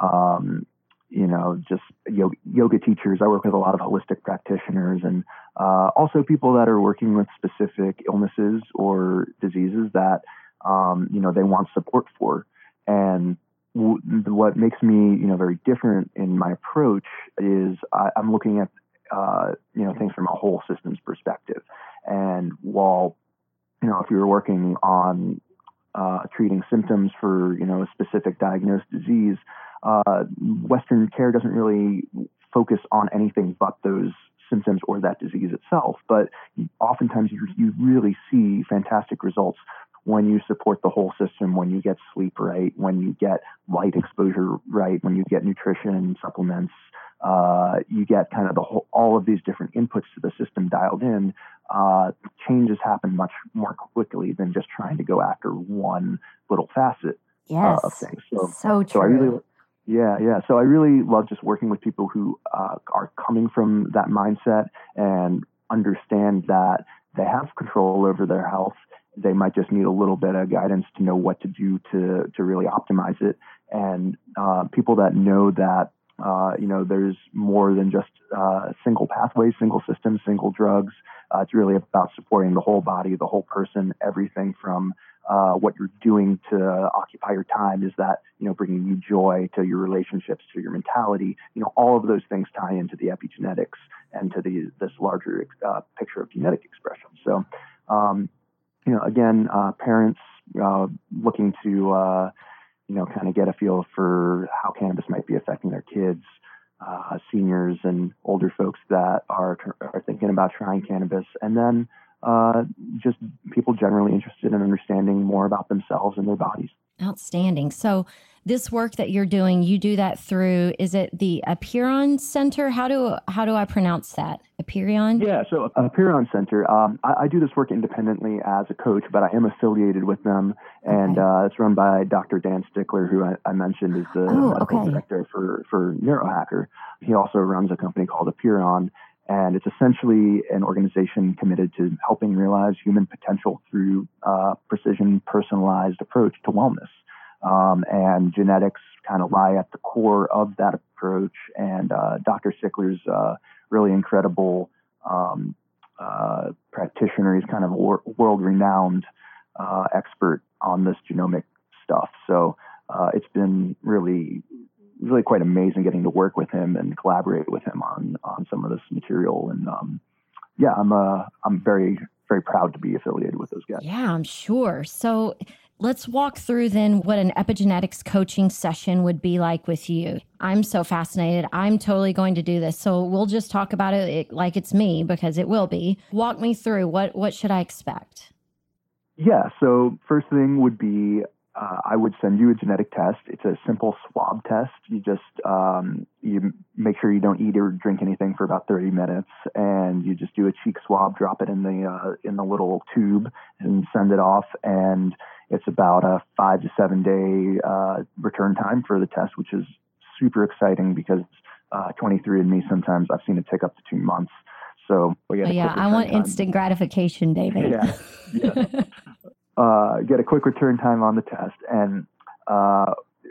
um, you know, just yoga, yoga teachers. I work with a lot of holistic practitioners and uh, also people that are working with specific illnesses or diseases that, Um, you know, they want support for. And w- what makes me, you know, very different in my approach is I, I'm looking at, uh, you know, things from a whole systems perspective. And while, you know, if you're working on uh, treating symptoms for, you know, a specific diagnosed disease, uh, Western care doesn't really focus on anything but those symptoms or that disease itself. But oftentimes you, you really see fantastic results when you support the whole system, when you get sleep right, when you get light exposure right, when you get nutrition supplements, uh, you get kind of the whole, all of these different inputs to the system dialed in, uh, changes happen much more quickly than just trying to go after one little facet yes. uh, of things. So, so true. So I really, yeah, yeah. So I really love just working with people who uh, are coming from that mindset and understand that they have control over their health. They might just need a little bit of guidance to know what to do to to really optimize it. And uh, people that know that, uh, you know, there's more than just uh, single pathways, single systems, single drugs. Uh, it's really about supporting the whole body, the whole person, everything from uh, what you're doing to occupy your time. Is that, you know, bringing you joy, to your relationships, to your mentality? You know, all of those things tie into the epigenetics and to the this larger uh, picture of genetic expression. So, um, you know, again, uh, parents uh, looking to, uh, you know, kind of get a feel for how cannabis might be affecting their kids, uh, seniors and older folks that are are thinking about trying cannabis, and then uh, just people generally interested in understanding more about themselves and their bodies. Outstanding. So this work that you're doing, you do that through, is it the Apeiron Center? How do how do I pronounce that? Apeiron? Yeah, so Apeiron Center. Um, I, I do this work independently as a coach, but I am affiliated with them, and okay. uh, it's run by Doctor Dan Stickler, who I, I mentioned is the oh, medical okay. director for, for Neurohacker. He also runs a company called Apeiron, and it's essentially an organization committed to helping realize human potential through uh, precision, personalized approach to wellness. Um, and genetics kind of lie at the core of that approach. And uh, Doctor Stickler's uh, really incredible um, uh, practitioner. He's kind of a wor- world-renowned uh, expert on this genomic stuff. So uh, it's been really, really quite amazing getting to work with him and collaborate with him on on some of this material. And um, yeah, I'm uh, I'm very very proud to be affiliated with those guys. Yeah, I'm sure. So let's walk through then what an epigenetics coaching session would be like with you. I'm so fascinated. I'm totally going to do this. So we'll just talk about it like it's me, because it will be. Walk me through. What, what should I expect? Yeah. So first thing would be, uh, I would send you a genetic test. It's a simple swab test. You just, um, you make sure you don't eat or drink anything for about thirty minutes, and you just do a cheek swab, drop it in the, uh, in the little tube and send it off. And it's about a five to seven day, uh, return time for the test, which is super exciting because, uh, twenty-three and me, sometimes I've seen it take up to two months. So we get oh, a yeah, I want time. instant gratification, David. Yeah. yeah. Uh, get a quick return time on the test. And uh, it,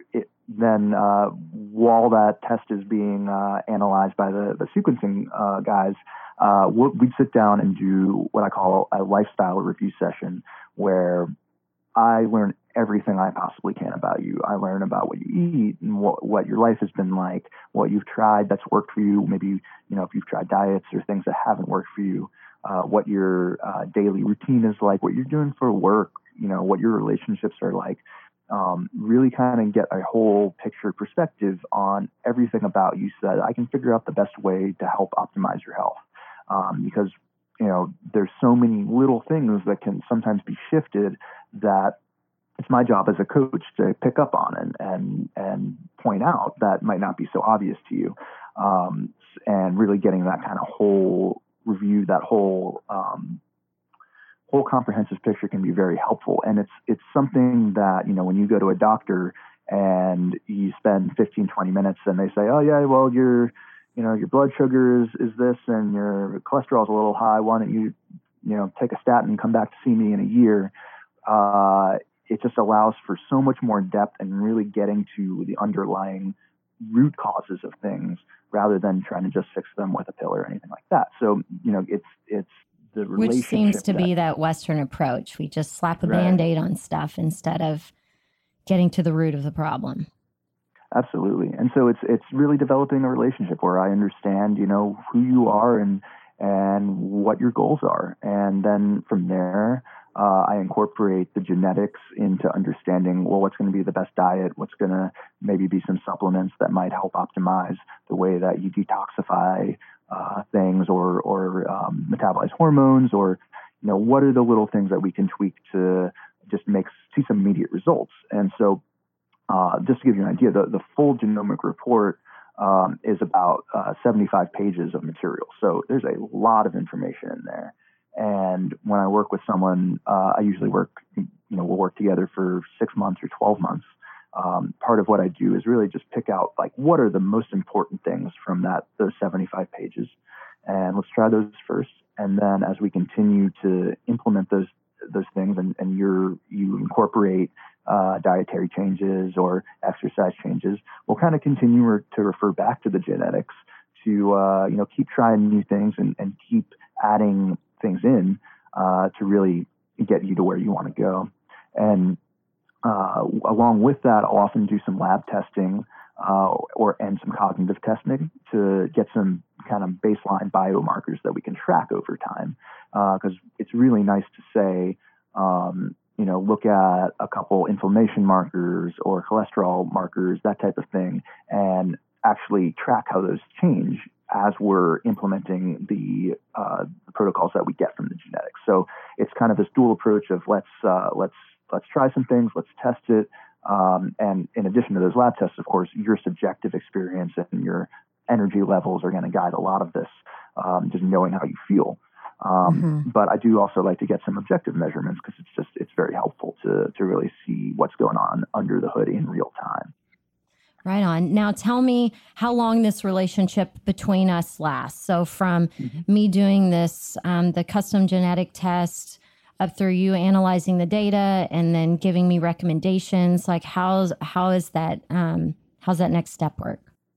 then uh, while that test is being uh, analyzed by the, the sequencing uh, guys, uh, we'd sit down and do what I call a lifestyle review session, where I learn everything I possibly can about you. I learn about what you eat and what, what your life has been like, what you've tried that's worked for you. Maybe, you know, if you've tried diets or things that haven't worked for you, uh, what your uh, daily routine is like, what you're doing for work, you know, what your relationships are like. Um, really kind of get a whole picture perspective on everything about you so that I can figure out the best way to help optimize your health. Um, because, you know, there's so many little things that can sometimes be shifted that it's my job as a coach to pick up on and, and, and point out that might not be so obvious to you. Um, and really getting that kind of whole review, that whole, um, whole comprehensive picture can be very helpful. And it's, it's something that, you know, when you go to a doctor and you spend fifteen, twenty minutes and they say, oh yeah, well, your, you know, your blood sugar is, is this and your cholesterol is a little high. Why don't you, you know, take a statin and come back to see me in a year? Uh, it just allows for so much more depth and really getting to the underlying root causes of things rather than trying to just fix them with a pill or anything like that. So, you know, it's, it's, the Which seems to that, be that Western approach. We just slap a right. Band-Aid on stuff instead of getting to the root of the problem. Absolutely. And so it's it's really developing a relationship where I understand, you know, who you are and and what your goals are. And then from there, uh, I incorporate the genetics into understanding, well, what's going to be the best diet, what's going to maybe be some supplements that might help optimize the way that you detoxify Uh, things or or um, metabolize hormones, or you know, what are the little things that we can tweak to just make see some immediate results. And so, uh, just to give you an idea, the, the full genomic report um, is about uh, seventy-five pages of material. So there's a lot of information in there. And when I work with someone, uh, I usually work, you know, we'll work together for six months or twelve months. Um, part of what I do is really just pick out like what are the most important things from that those seventy-five pages, and let's try those first. And then as we continue to implement those those things, and, and you're you incorporate uh, dietary changes or exercise changes, we'll kind of continue re- to refer back to the genetics to uh, you know keep trying new things and, and keep adding things in uh, to really get you to where you want to go. And Uh, along with that, I'll often do some lab testing uh, or and some cognitive testing to get some kind of baseline biomarkers that we can track over time. Because uh, it's really nice to say, um, you know, look at a couple inflammation markers or cholesterol markers, that type of thing, and actually track how those change as we're implementing the, uh, the protocols that we get from the genetics. So it's kind of this dual approach of let's uh, let's Let's try some things, let's test it. Um, and in addition to those lab tests, of course, your subjective experience and your energy levels are going to guide a lot of this, um, just knowing how you feel. Um, mm-hmm. But I do also like to get some objective measurements because it's just, it's very helpful to, to really see what's going on under the hood in real time. Right on. Now tell me how long this relationship between us lasts. So from mm-hmm. me doing this, um, the custom genetic test, up through you analyzing the data and then giving me recommendations, like how's, how is that, um, how's that next step work?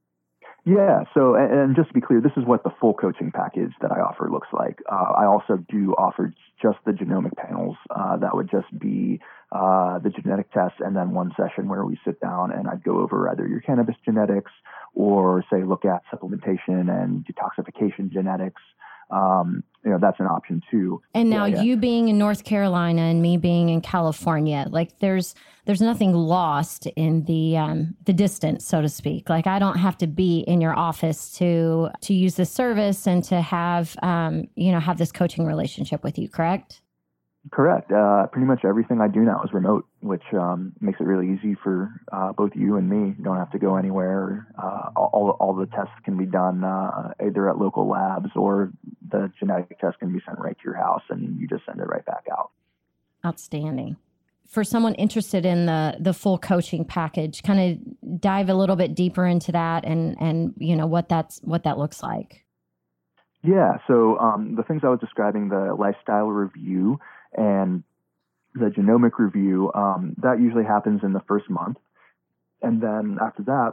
Yeah. So, and, and just to be clear, this is what the full coaching package that I offer looks like. Uh, I also do offer just the genomic panels. Uh, that would just be uh, the genetic test and then one session where we sit down and I'd go over either your cannabis genetics or say, look at supplementation and detoxification genetics. Um, you know, that's an option too. And now yeah, yeah. you being in North Carolina and me being in California, like there's, there's nothing lost in the, um, the distance, so to speak. Like I don't have to be in your office to, to use this service and to have, um, you know, have this coaching relationship with you, correct? Correct. Uh, pretty much everything I do now is remote, which um, makes it really easy for uh, both you and me. You don't have to go anywhere. Uh, all, all the tests can be done uh, either at local labs or the genetic test can be sent right to your house and you just send it right back out. Outstanding. For someone interested in the the full coaching package, kind of dive a little bit deeper into that and, and you know, what that's what that looks like. Yeah. So um, the things I was describing, the lifestyle review and the genomic review, um, that usually happens in the first month. and then after that,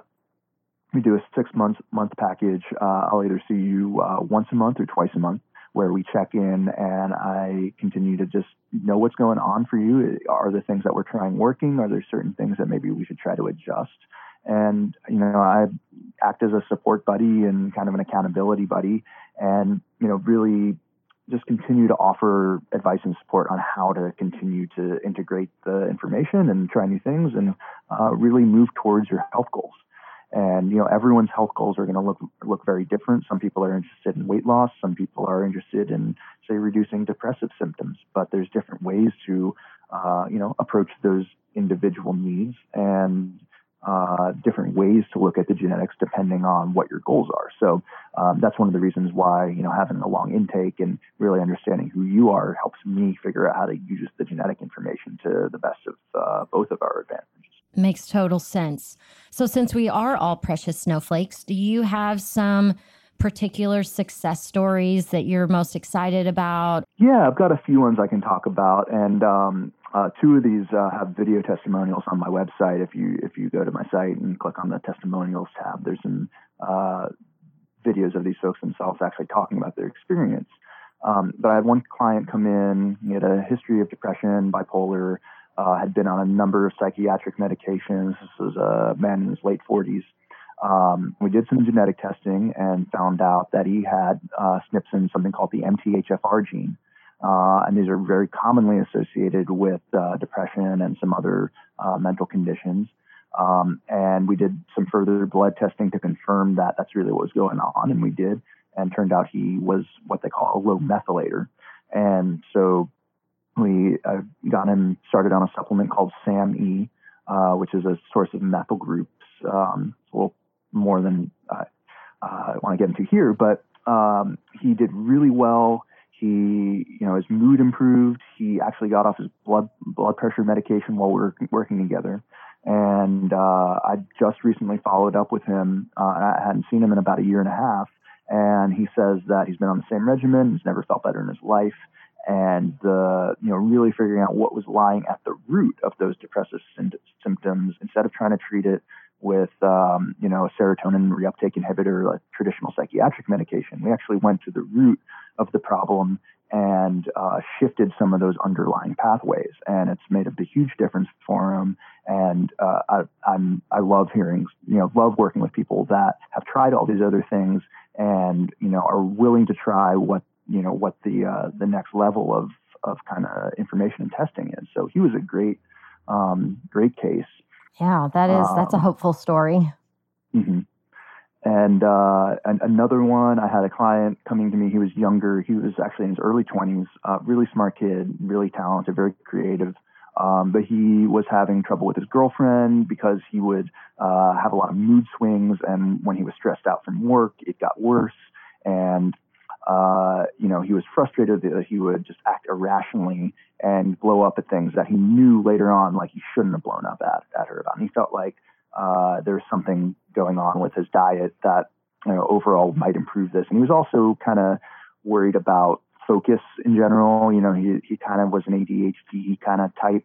we do a six month month package. Uh, I'll either see you uh, once a month or twice a month, where we check in and I continue to just know what's going on for you. Are the things that we're trying working? Are there certain things that maybe we should try to adjust? And, you know, I act as a support buddy and kind of an accountability buddy, and, you know, really just continue to offer advice and support on how to continue to integrate the information and try new things and uh, really move towards your health goals. And, you know, everyone's health goals are going to look look very different. Some people are interested in weight loss. Some people are interested in, say, reducing depressive symptoms. But there's different ways to, uh, you know, approach those individual needs and uh, different ways to look at the genetics depending on what your goals are. So um, that's one of the reasons why, you know, having a long intake and really understanding who you are helps me figure out how to use the genetic information to the best of uh, both of our advantages. Makes total sense. So since we are all precious snowflakes, do you have some particular success stories that you're most excited about? Yeah, I've got a few ones I can talk about. And um, uh, two of these uh, have video testimonials on my website. If you if you go to my site and click on the testimonials tab, there's some uh, videos of these folks themselves actually talking about their experience. Um, but I had one client come in, he had a history of depression, bipolar, Uh, had been on a number of psychiatric medications. This was a man in his late forties. Um, we did some genetic testing and found out that he had uh, S N Ps in something called the M T H F R gene. Uh, and these are very commonly associated with uh, depression and some other uh, mental conditions. Um, and we did some further blood testing to confirm that that's really what was going on. And we did. And turned out he was what they call a low methylator. And so we uh, got him started on a supplement called SAM-E, uh, which is a source of methyl groups. Um, it's a little more than uh, uh, I want to get into here, but um, he did really well. He, you know, his mood improved. He actually got off his blood blood pressure medication while we were working together. And uh, I just recently followed up with him. Uh, I hadn't seen him in about a year and a half. And he says that he's been on the same regimen. He's never felt better in his life. And the, you know, really figuring out what was lying at the root of those depressive symptoms instead of trying to treat it with, um, you know, a serotonin reuptake inhibitor, like traditional psychiatric medication. We actually went to the root of the problem and uh, shifted some of those underlying pathways. And it's made a huge difference for him. And uh, I, I'm, I love hearing, you know, love working with people that have tried all these other things and, you know, are willing to try what, you know, what the uh, the next level of, of kind of information and testing is. So he was a great, um, great case. Yeah, that is, um, that's a hopeful story. Mm-hmm. And, uh, and another one, I had a client coming to me. He was younger. He was actually in his early twenties, uh, really smart kid, really talented, very creative. Um, but he was having trouble with his girlfriend because he would uh, have a lot of mood swings. And when he was stressed out from work, it got worse. And Uh, you know, he was frustrated that he would just act irrationally and blow up at things that he knew later on, like he shouldn't have blown up at, at her about. And he felt like uh, there was something going on with his diet that, you know, overall might improve this. And he was also kind of worried about focus in general. You know, he, he kind of was an A D H D kind of type.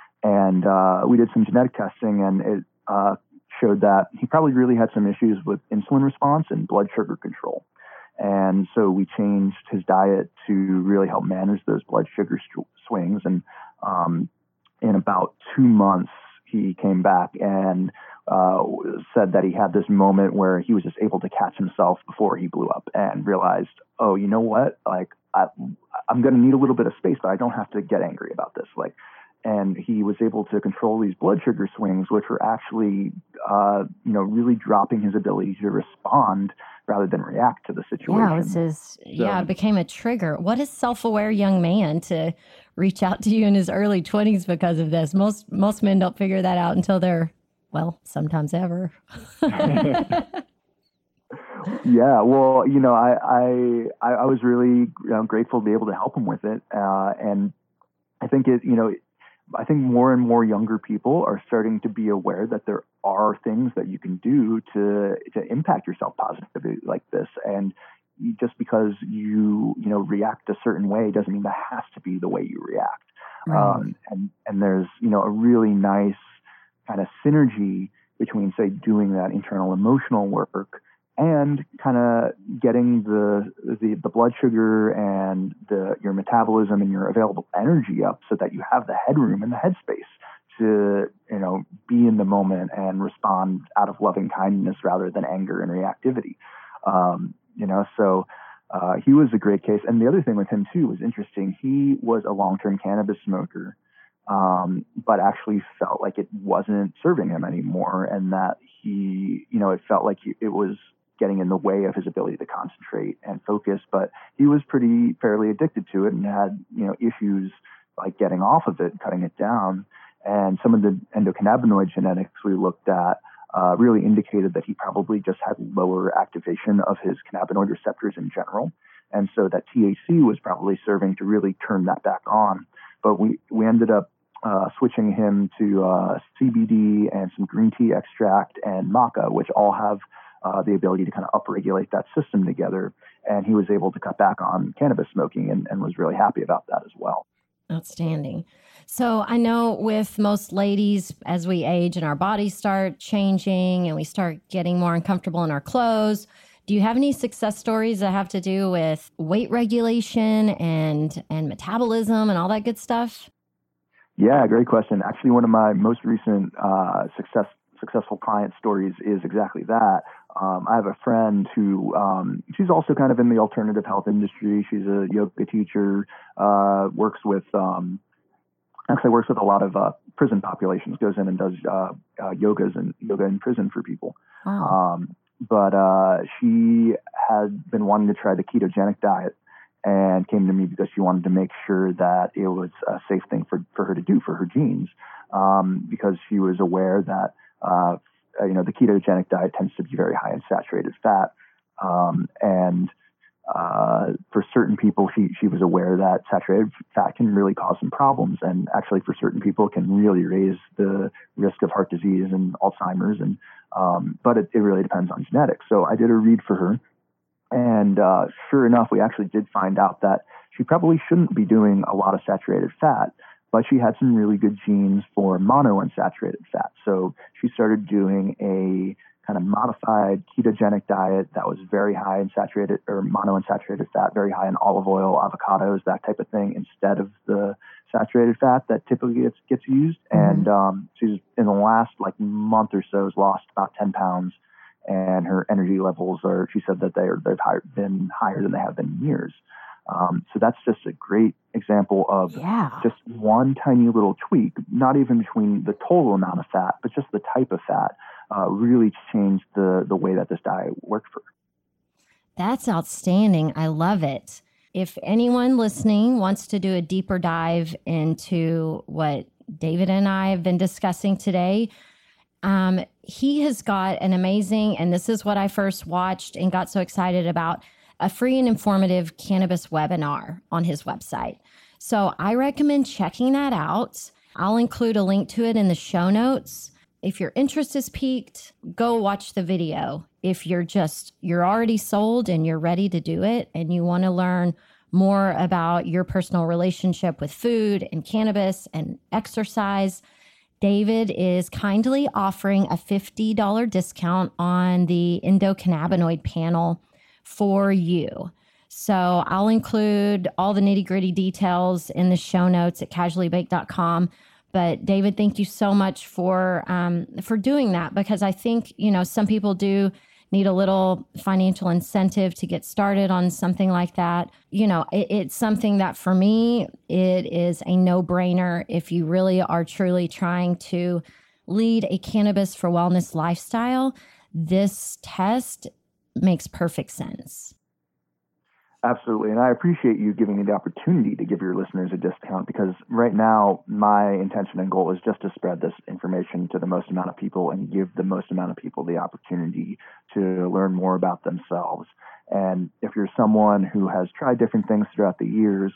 And uh, we did some genetic testing, and it uh, showed that he probably really had some issues with insulin response and blood sugar control. And so we changed his diet to really help manage those blood sugar st- swings. And um, in about two months, he came back and uh, said that he had this moment where he was just able to catch himself before he blew up and realized, oh, you know what? Like, I, I'm going to need a little bit of space, but I don't have to get angry about this. Like, and he was able to control these blood sugar swings, which were actually, uh, you know, really dropping his ability to respond rather than react to the situation. Yeah, this is, so, yeah, it became a trigger. What a self-aware young man to reach out to you in his early twenties because of this. Most most men don't figure that out until they're, well, sometimes ever. Yeah, well, you know, I I, I was really you know, grateful to be able to help him with it, uh, and I think it, you know. I think more and more younger people are starting to be aware that there are things that you can do to to impact yourself positively like this. And just because you, you know, react a certain way doesn't mean that has to be the way you react. Right. Um, and, and there's, you know, a really nice kind of synergy between, say, doing that internal emotional work and kind of getting the, the the blood sugar and the your metabolism and your available energy up so that you have the headroom and the headspace to, you know, be in the moment and respond out of loving kindness rather than anger and reactivity. Um, you know, so uh, he was a great case. And the other thing with him too was interesting. He was a long-term cannabis smoker, um, but actually felt like it wasn't serving him anymore, and that he, you know, it felt like he, it was getting in the way of his ability to concentrate and focus. But he was pretty fairly addicted to it and had, you know, issues like getting off of it, cutting it down. And some of the endocannabinoid genetics we looked at uh, really indicated that he probably just had lower activation of his cannabinoid receptors in general. And so that T H C was probably serving to really turn that back on. But we, we ended up uh, switching him to uh, C B D and some green tea extract and maca, which all have Uh, the ability to kind of upregulate that system together. And he was able to cut back on cannabis smoking and, and was really happy about that as well. Outstanding. So I know with most ladies, as we age and our bodies start changing and we start getting more uncomfortable in our clothes, do you have any success stories that have to do with weight regulation and, and metabolism and all that good stuff? Yeah, great question. Actually, one of my most recent uh, success successful client stories is exactly that. Um, I have a friend who, um, she's also kind of in the alternative health industry. She's a yoga teacher, uh, works with, um, actually works with a lot of uh, prison populations, goes in and does uh, uh, yogas and yoga in prison for people. Wow. Um, but uh, she had been wanting to try the ketogenic diet and came to me because she wanted to make sure that it was a safe thing for, for her to do for her genes, um, because she was aware that Uh, you know, the ketogenic diet tends to be very high in saturated fat. Um, and uh, for certain people, she, she was aware that saturated fat can really cause some problems. And actually for certain people, it can really raise the risk of heart disease and Alzheimer's. And um, but it, it really depends on genetics. So I did a read for her. And uh, sure enough, we actually did find out that she probably shouldn't be doing a lot of saturated fat, but she had some really good genes for monounsaturated fat. So she started doing a kind of modified ketogenic diet that was very high in saturated or monounsaturated fat, very high in olive oil, avocados, that type of thing, instead of the saturated fat that typically gets, gets used. Mm-hmm. And um, she's in the last like month or so has lost about ten pounds, and her energy levels are, she said that they're, they've higher, been higher than they have been in years. Um, so that's just a great example of yeah. just one tiny little tweak, not even between the total amount of fat, but just the type of fat, uh, really changed the, the way that this diet worked for her. That's outstanding. I love it. If anyone listening wants to do a deeper dive into what David and I have been discussing today, um, he has got an amazing, and this is what I first watched and got so excited about, a free and informative cannabis webinar on his website. So I recommend checking that out. I'll include a link to it in the show notes. If your interest is piqued, go watch the video. If you're just, you're already sold and you're ready to do it and you want to learn more about your personal relationship with food and cannabis and exercise, David is kindly offering a fifty dollars discount on the endocannabinoid panel for you. So I'll include all the nitty gritty details in the show notes at casually baked dot com. But David, thank you so much for, um, for doing that, because I think, you know, some people do need a little financial incentive to get started on something like that. You know, it, it's something that for me, it is a no brainer. If you really are truly trying to lead a cannabis for wellness lifestyle, this test makes perfect sense. Absolutely. And I appreciate you giving me the opportunity to give your listeners a discount, because right now my intention and goal is just to spread this information to the most amount of people and give the most amount of people the opportunity to learn more about themselves. And if you're someone who has tried different things throughout the years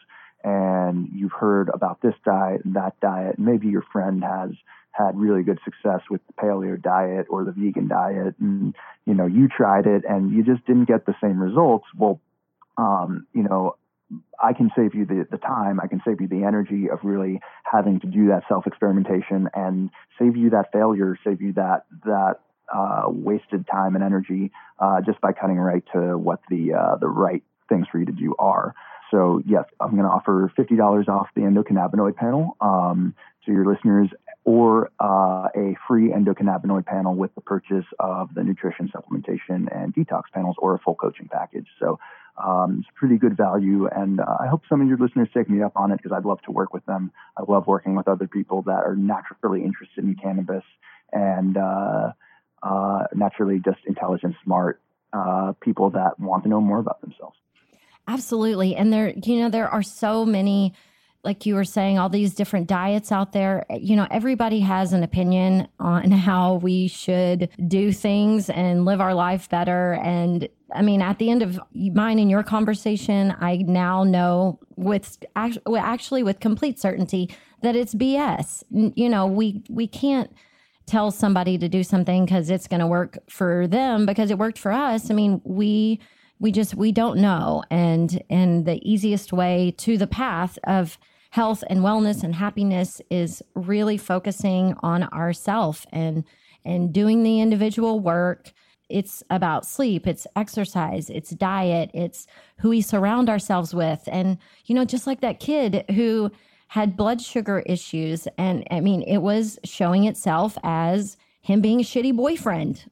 and you've heard about this diet and that diet, and maybe your friend has had really good success with the paleo diet or the vegan diet, and, you know, you tried it and you just didn't get the same results, well, Um, you know, I can save you the, the time, I can save you the energy of really having to do that self-experimentation and save you that failure, save you that that uh, wasted time and energy uh, just by cutting right to what the uh, the right things for you to do are. So yes, I'm going to offer fifty dollars off the endocannabinoid panel um, to your listeners, or uh, a free endocannabinoid panel with the purchase of the nutrition, supplementation, and detox panels, or a full coaching package. So um, it's pretty good value, and uh, I hope some of your listeners take me up on it, because I'd love to work with them. I love working with other people that are naturally interested in cannabis and uh, uh, naturally just intelligent, smart uh, people that want to know more about themselves. Absolutely. And there, you know, there are so many, like you were saying, all these different diets out there. You know, everybody has an opinion on how we should do things and live our life better. And I mean, at the end of mine and your conversation, I now know with actually with complete certainty that it's B S. You know, we, we can't tell somebody to do something because it's going to work for them because it worked for us. I mean, we We just, we don't know. And, and the easiest way to the path of health and wellness and happiness is really focusing on ourself and, and doing the individual work. It's about sleep, it's exercise, it's diet, it's who we surround ourselves with. And, you know, just like that kid who had blood sugar issues. And I mean, it was showing itself as him being a shitty boyfriend.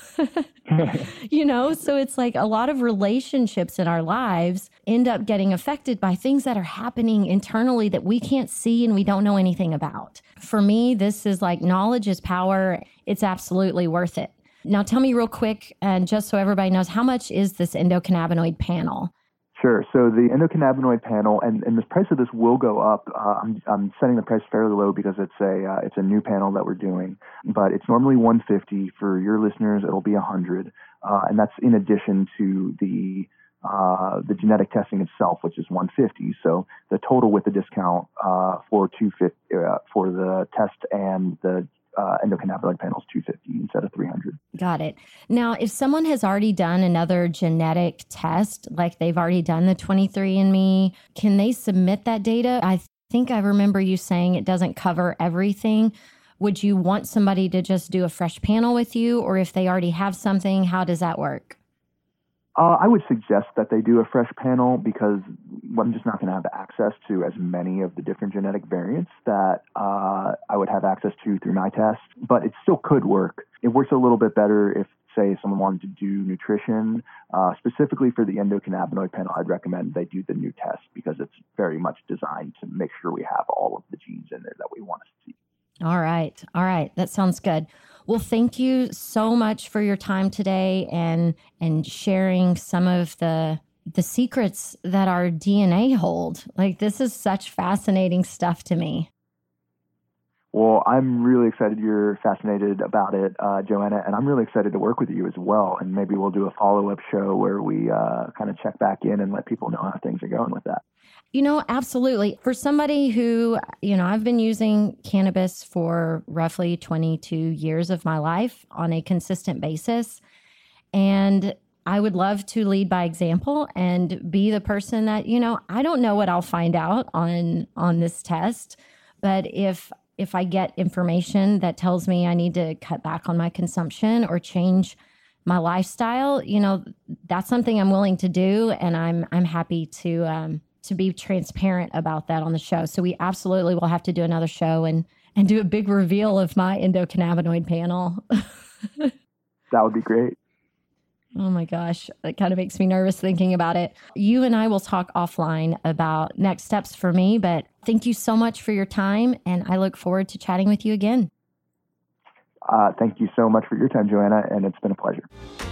You know, so it's like a lot of relationships in our lives end up getting affected by things that are happening internally that we can't see and we don't know anything about. For me, this is like knowledge is power. It's absolutely worth it. Now, tell me real quick, and just so everybody knows, how much is this endocannabinoid panel? Sure. So the endocannabinoid panel, and, and the price of this will go up. Uh, I'm, I'm setting the price fairly low because it's a uh, it's a new panel that we're doing. But it's normally one hundred fifty dollars. For your listeners, it'll be one hundred dollars. Uh, and that's in addition to the uh, the genetic testing itself, which is one hundred fifty dollars. So the total with the discount uh, for two hundred fifty dollars uh, for the test and the Uh, endocannabinoid panels, two hundred fifty dollars instead of three hundred dollars. Got it. Now, if someone has already done another genetic test, like they've already done the twenty-three and me, can they submit that data? I think I remember you saying it doesn't cover everything. Would you want somebody to just do a fresh panel with you? Or if they already have something, how does that work? Uh, I would suggest that they do a fresh panel because I'm just not going to have access to as many of the different genetic variants that uh, I would have access to through my test. But it still could work. It works a little bit better if, say, someone wanted to do nutrition. Uh, specifically for the endocannabinoid panel, I'd recommend they do the new test because it's very much designed to make sure we have all of the genes in there that we want to see. All right. All right. That sounds good. Well, thank you so much for your time today and and sharing some of the the secrets that our D N A hold. Like, this is such fascinating stuff to me. Well, I'm really excited you're fascinated about it, uh, Joanna, and I'm really excited to work with you as well. And maybe we'll do a follow-up show where we uh, kind of check back in and let people know how things are going with that. You know, absolutely. For somebody who, you know, I've been using cannabis for roughly twenty-two years of my life on a consistent basis. And I would love to lead by example and be the person that, you know, I don't know what I'll find out on on this test, but if if I get information that tells me I need to cut back on my consumption or change my lifestyle, you know, that's something I'm willing to do, and I'm I'm happy to um, to be transparent about that on the show. So we absolutely will have to do another show and and do a big reveal of my endocannabinoid panel. That would be great. Oh my gosh, it kind of makes me nervous thinking about it. You and I will talk offline about next steps for me, but thank you so much for your time, and I look forward to chatting with you again. Uh, thank you so much for your time, Joanna, and it's been a pleasure.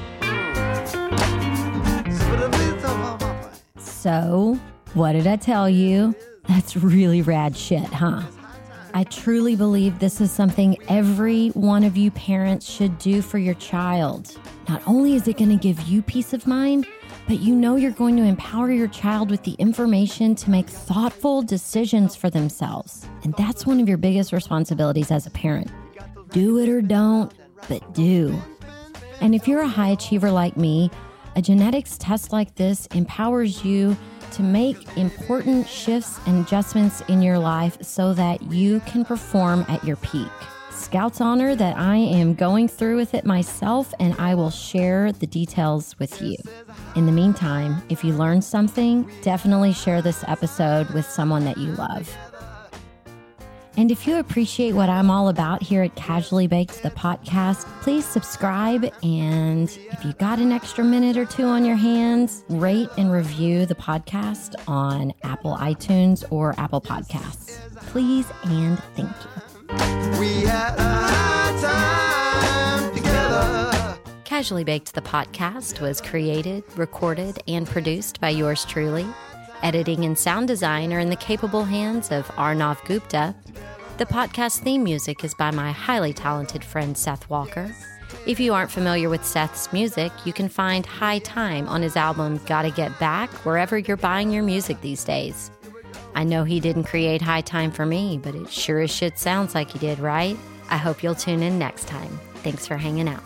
So, what did I tell you? That's really rad shit, huh? I truly believe this is something every one of you parents should do for your child. Not only is it going to give you peace of mind, but you know you're going to empower your child with the information to make thoughtful decisions for themselves. And that's one of your biggest responsibilities as a parent. Do it or don't, but do. And if you're a high achiever like me, A genetics test like this empowers you to make important shifts and adjustments in your life so that you can perform at your peak. Scouts honor that I am going through with it myself, and I will share the details with you. In the meantime, if you learned something, definitely share this episode with someone that you love. And if you appreciate what I'm all about here at Casually Baked, the podcast, please subscribe. And if you got an extra minute or two on your hands, rate and review the podcast on Apple iTunes or Apple Podcasts. Please and thank you. We had a high time together. Casually Baked, the podcast was created, recorded, and produced by yours truly. Editing and sound design are in the capable hands of Arnav Gupta. The podcast theme music is by my highly talented friend Seth Walker. If you aren't familiar with Seth's music, you can find High Time on his album Gotta Get Back wherever you're buying your music these days. I know he didn't create High Time for me, but it sure as shit sounds like he did, right? I hope you'll tune in next time. Thanks for hanging out.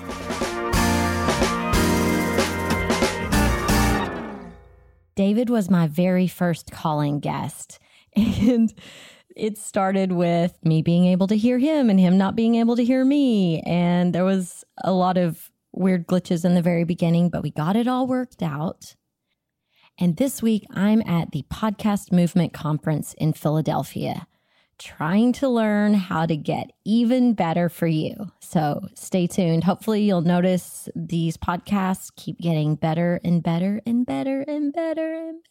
David was my very first calling guest, and it started with me being able to hear him and him not being able to hear me, and there was a lot of weird glitches in the very beginning, but we got it all worked out. And this week, I'm at the Podcast Movement Conference in Philadelphia, trying to learn how to get even better for you. So stay tuned. Hopefully you'll notice these podcasts keep getting better and better and better and better and